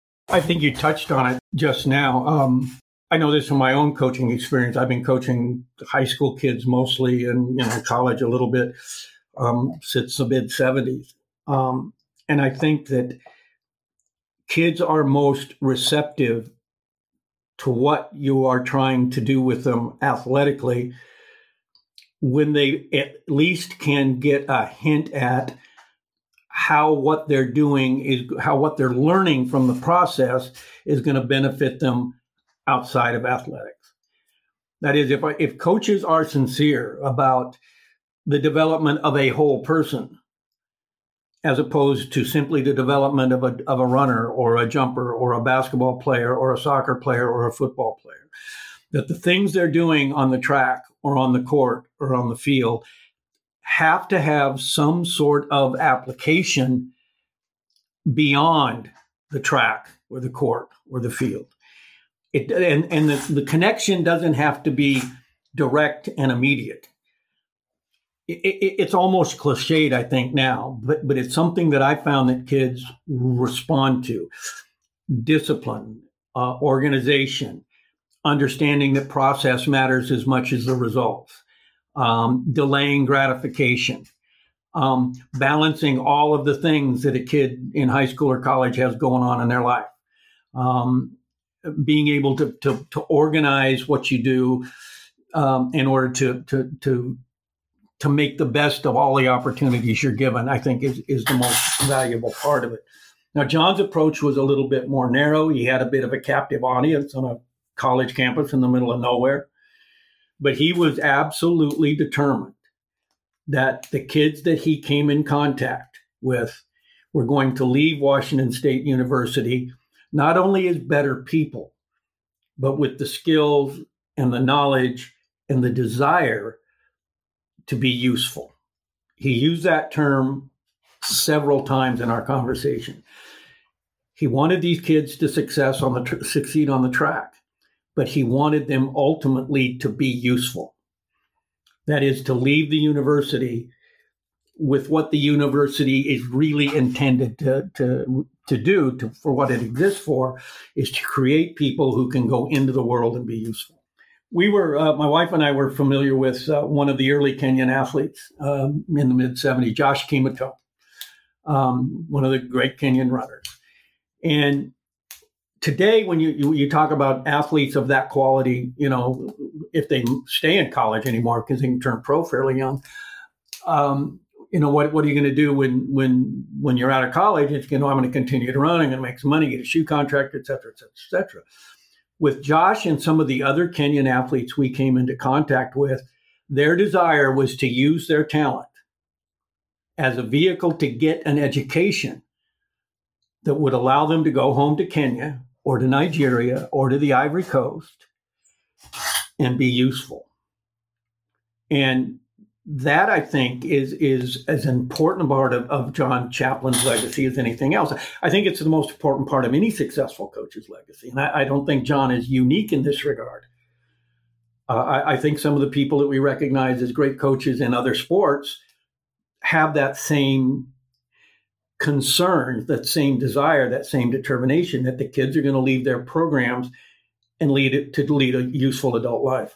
I think you touched on it just now. Um, I know this from my own coaching experience. I've been coaching high school kids mostly, and you know, college a little bit um, since the mid seventies. Um, and I think that kids are most receptive to what you are trying to do with them athletically when they at least can get a hint at how what they're doing is, how what they're learning from the process is going to benefit them outside of athletics. That is, if if coaches are sincere about the development of a whole person, as opposed to simply the development of a of a runner or a jumper or a basketball player or a soccer player or a football player, that the things they're doing on the track or on the court or on the field have to have some sort of application beyond the track or the court or the field. It, and and the, the connection doesn't have to be direct and immediate. It, it, it's almost cliched, I think, now, but, but it's something that I found that kids respond to. Discipline, uh, organization, understanding that process matters as much as the results, um, delaying gratification, um, balancing all of the things that a kid in high school or college has going on in their life, um, being able to, to to organize what you do um, in order to to to to make the best of all the opportunities you're given, I think is is the most valuable part of it. Now, John's approach was a little bit more narrow. He had a bit of a captive audience on a college campus in the middle of nowhere, but he was absolutely determined that the kids that he came in contact with were going to leave Washington State University not only as better people, but with the skills and the knowledge and the desire to be useful. He used that term several times in our conversation. He wanted these kids to success on the tr- succeed on the track, but he wanted them ultimately to be useful. That is, to leave the university with what the university is really intended to, to, to do, to, for what it exists for, is to create people who can go into the world and be useful. We were, uh, my wife and I were familiar with uh, one of the early Kenyan athletes um, in the mid seventies, Josh Kimato, um, one of the great Kenyan runners. And today, when you, you you talk about athletes of that quality, you know, if they stay in college anymore because they can turn pro fairly young, um, you know, what what are you going to do when when when you're out of college? It's, you know, I'm going to continue to run, I'm going to make some money, get a shoe contract, et cetera, et cetera, et cetera. With Josh and some of the other Kenyan athletes we came into contact with, their desire was to use their talent as a vehicle to get an education that would allow them to go home to Kenya or to Nigeria or to the Ivory Coast and be useful. And that, I think, is, is as important a part of, of John Chaplin's legacy as anything else. I think it's the most important part of any successful coach's legacy. And I, I don't think John is unique in this regard. Uh, I, I think some of the people that we recognize as great coaches in other sports have that same concern, that same desire, that same determination that the kids are going to leave their programs and lead it to lead a useful adult life.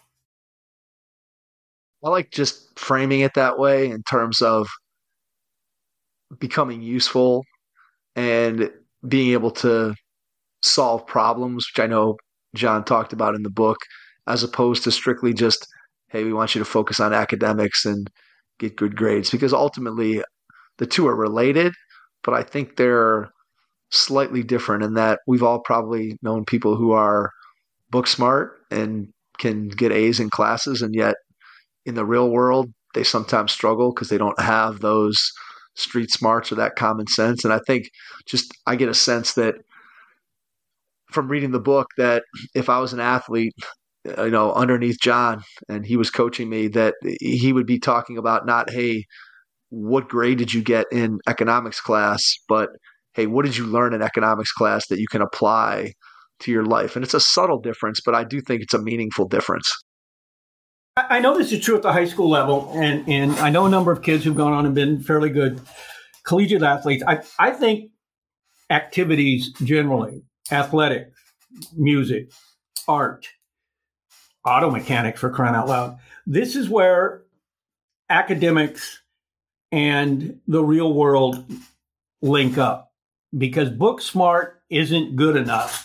I like just framing it that way in terms of becoming useful and being able to solve problems, which I know John talked about in the book, as opposed to strictly just, hey, we want you to focus on academics and get good grades, because ultimately the two are related, but I think they're slightly different in that we've all probably known people who are book smart and can get A's in classes, and yet in the real world, they sometimes struggle because they don't have those street smarts or that common sense. And I think just I get a sense that from reading the book that if I was an athlete, you know, underneath John and he was coaching me, that he would be talking about not, hey, what grade did you get in economics class, but hey, what did you learn in economics class that you can apply to your life? And it's a subtle difference, but I do think it's a meaningful difference. I know this is true at the high school level, and, and I know a number of kids who've gone on and been fairly good collegiate athletes. I, I think activities generally, athletics, music, art, auto mechanics, for crying out loud, this is where academics and the real world link up, because book smart isn't good enough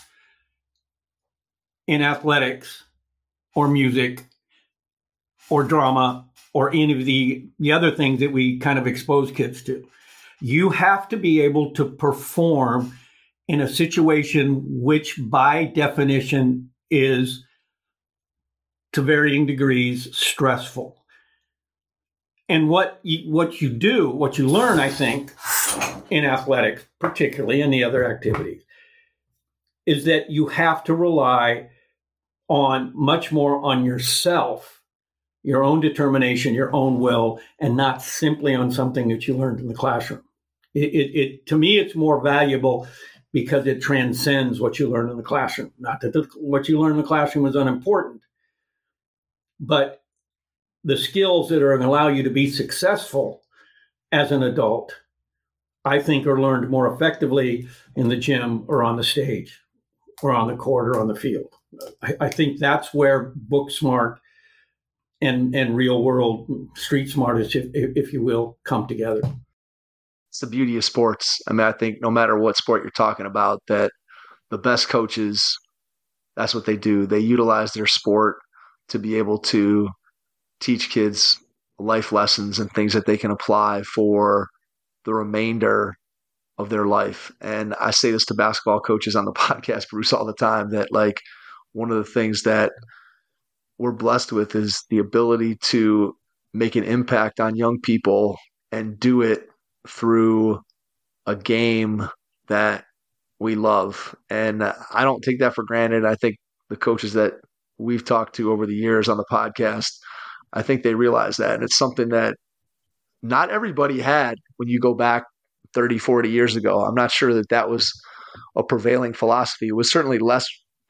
in athletics or music or drama or any of the, the other things that we kind of expose kids to. You have to be able to perform in a situation which by definition is to varying degrees stressful. And what you, what you do, what you learn, I think, in athletics, particularly in the other activities, is that you have to rely on much more on yourself, your own determination, your own will, and not simply on something that you learned in the classroom. It, it, it to me, it's more valuable because it transcends what you learn in the classroom. Not that the, what you learn in the classroom is unimportant, but the skills that are going to allow you to be successful as an adult, I think, are learned more effectively in the gym or on the stage or on the court or on the field. I, I think that's where book smart and and real world street smartest, if, if you will, come together. It's the beauty of sports. I mean, I think no matter what sport you're talking about, that the best coaches, that's what they do. They utilize their sport to be able to teach kids life lessons and things that they can apply for the remainder of their life. And I say this to basketball coaches on the podcast, Bruce, all the time, that like one of the things that we're blessed with is the ability to make an impact on young people and do it through a game that we love. And I don't take that for granted. I think the coaches that we've talked to over the years on the podcast, I think they realize that. And it's something that not everybody had when you go back thirty, forty years ago. I'm not sure that that was a prevailing philosophy. It was certainly less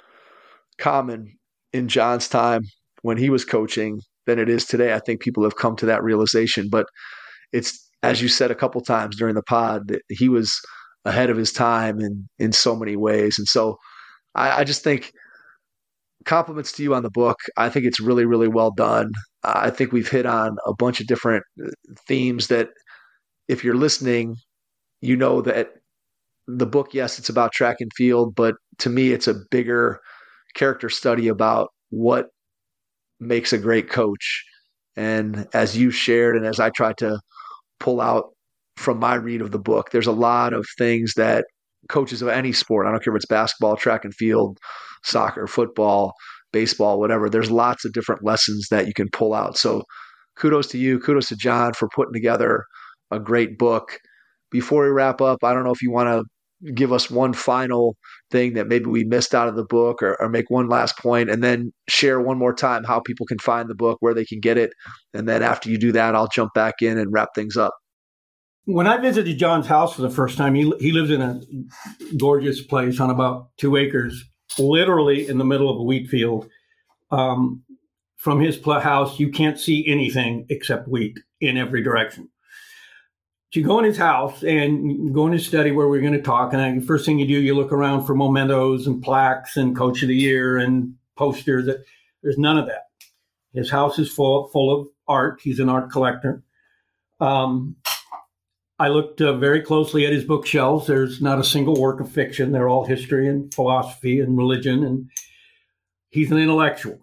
common in John's time when he was coaching than it is today. I think people have come to that realization, but it's, as you said a couple times during the pod, that he was ahead of his time in, in so many ways. And so I, I just think compliments to you on the book. I think it's really, really well done. I think we've hit on a bunch of different themes that if you're listening, you know that the book, yes, it's about track and field, but to me, it's a bigger character study about what makes a great coach. And as you shared, and as I tried to pull out from my read of the book, there's a lot of things that coaches of any sport, I don't care if it's basketball, track and field, soccer, football, baseball, whatever, there's lots of different lessons that you can pull out. So kudos to you. Kudos to John for putting together a great book. Before we wrap up, I don't know if you want to give us one final thing that maybe we missed out of the book, or, or make one last point, and then share one more time how people can find the book, where they can get it. And then after you do that, I'll jump back in and wrap things up. When I visited John's house for the first time, he, he lives in a gorgeous place on about two acres, literally in the middle of a wheat field. Um, from his pl- house, you can't see anything except wheat in every direction. So you go in his house and go in his study where we're going to talk. And the first thing you do, you look around for mementos and plaques and Coach of the Year and posters. There's none of that. His house is full, full of art. He's an art collector. Um, I looked uh, very closely at his bookshelves. There's not a single work of fiction. They're all history and philosophy and religion. And he's an intellectual.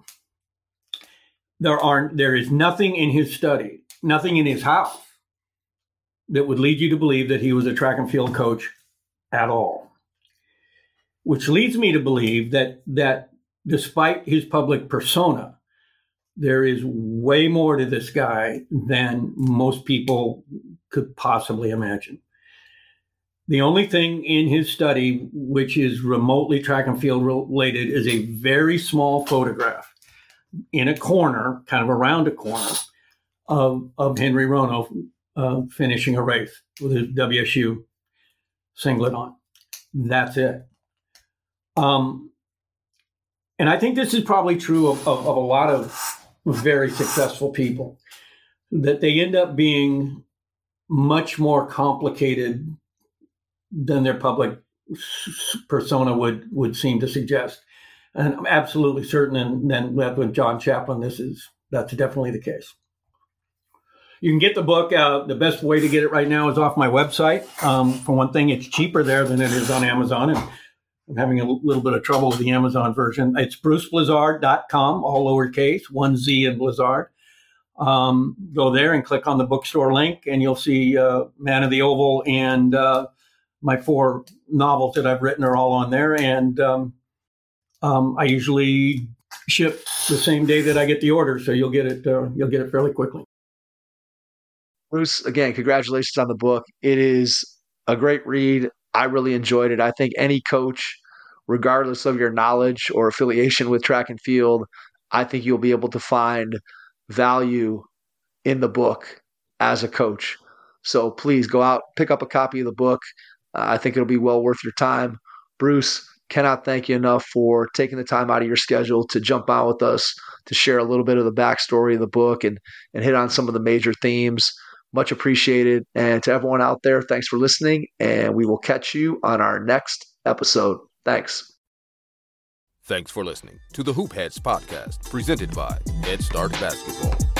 There are, there is nothing in his study, nothing in his house that would lead you to believe that he was a track and field coach at all. Which leads me to believe that that despite his public persona, there is way more to this guy than most people could possibly imagine. The only thing in his study which is remotely track and field related is a very small photograph in a corner, kind of around a corner, of, of Henry Rono uh, finishing a race with his W S U singlet on. That's it. Um, and I think this is probably true of, of, of a lot of very successful people, that they end up being much more complicated than their public persona would, would seem to suggest. And I'm absolutely certain, and then with John Chaplin, this is that's definitely the case. You can get the book. Uh, the best way to get it right now is off my website. Um, for one thing, it's cheaper there than it is on Amazon, and I'm having a little bit of trouble with the Amazon version. It's bruce blizzard dot com, all lowercase, one Z in Blizzard. Um, go there and click on the bookstore link, and you'll see uh, Man of the Oval and uh, my four novels that I've written are all on there. And um, um, I usually ship the same day that I get the order, so you'll get it. Uh, you'll get it fairly quickly. Bruce, again, congratulations on the book. It is a great read. I really enjoyed it. I think any coach, regardless of your knowledge or affiliation with track and field, I think you'll be able to find value in the book as a coach. So please go out, pick up a copy of the book. Uh, I think it'll be well worth your time. Bruce, cannot thank you enough for taking the time out of your schedule to jump on with us, to share a little bit of the backstory of the book and, and hit on some of the major themes. Much appreciated. And to everyone out there, thanks for listening, and we will catch you on our next episode. Thanks. Thanks for listening to the Hoop Heads podcast, presented by Head Start Basketball.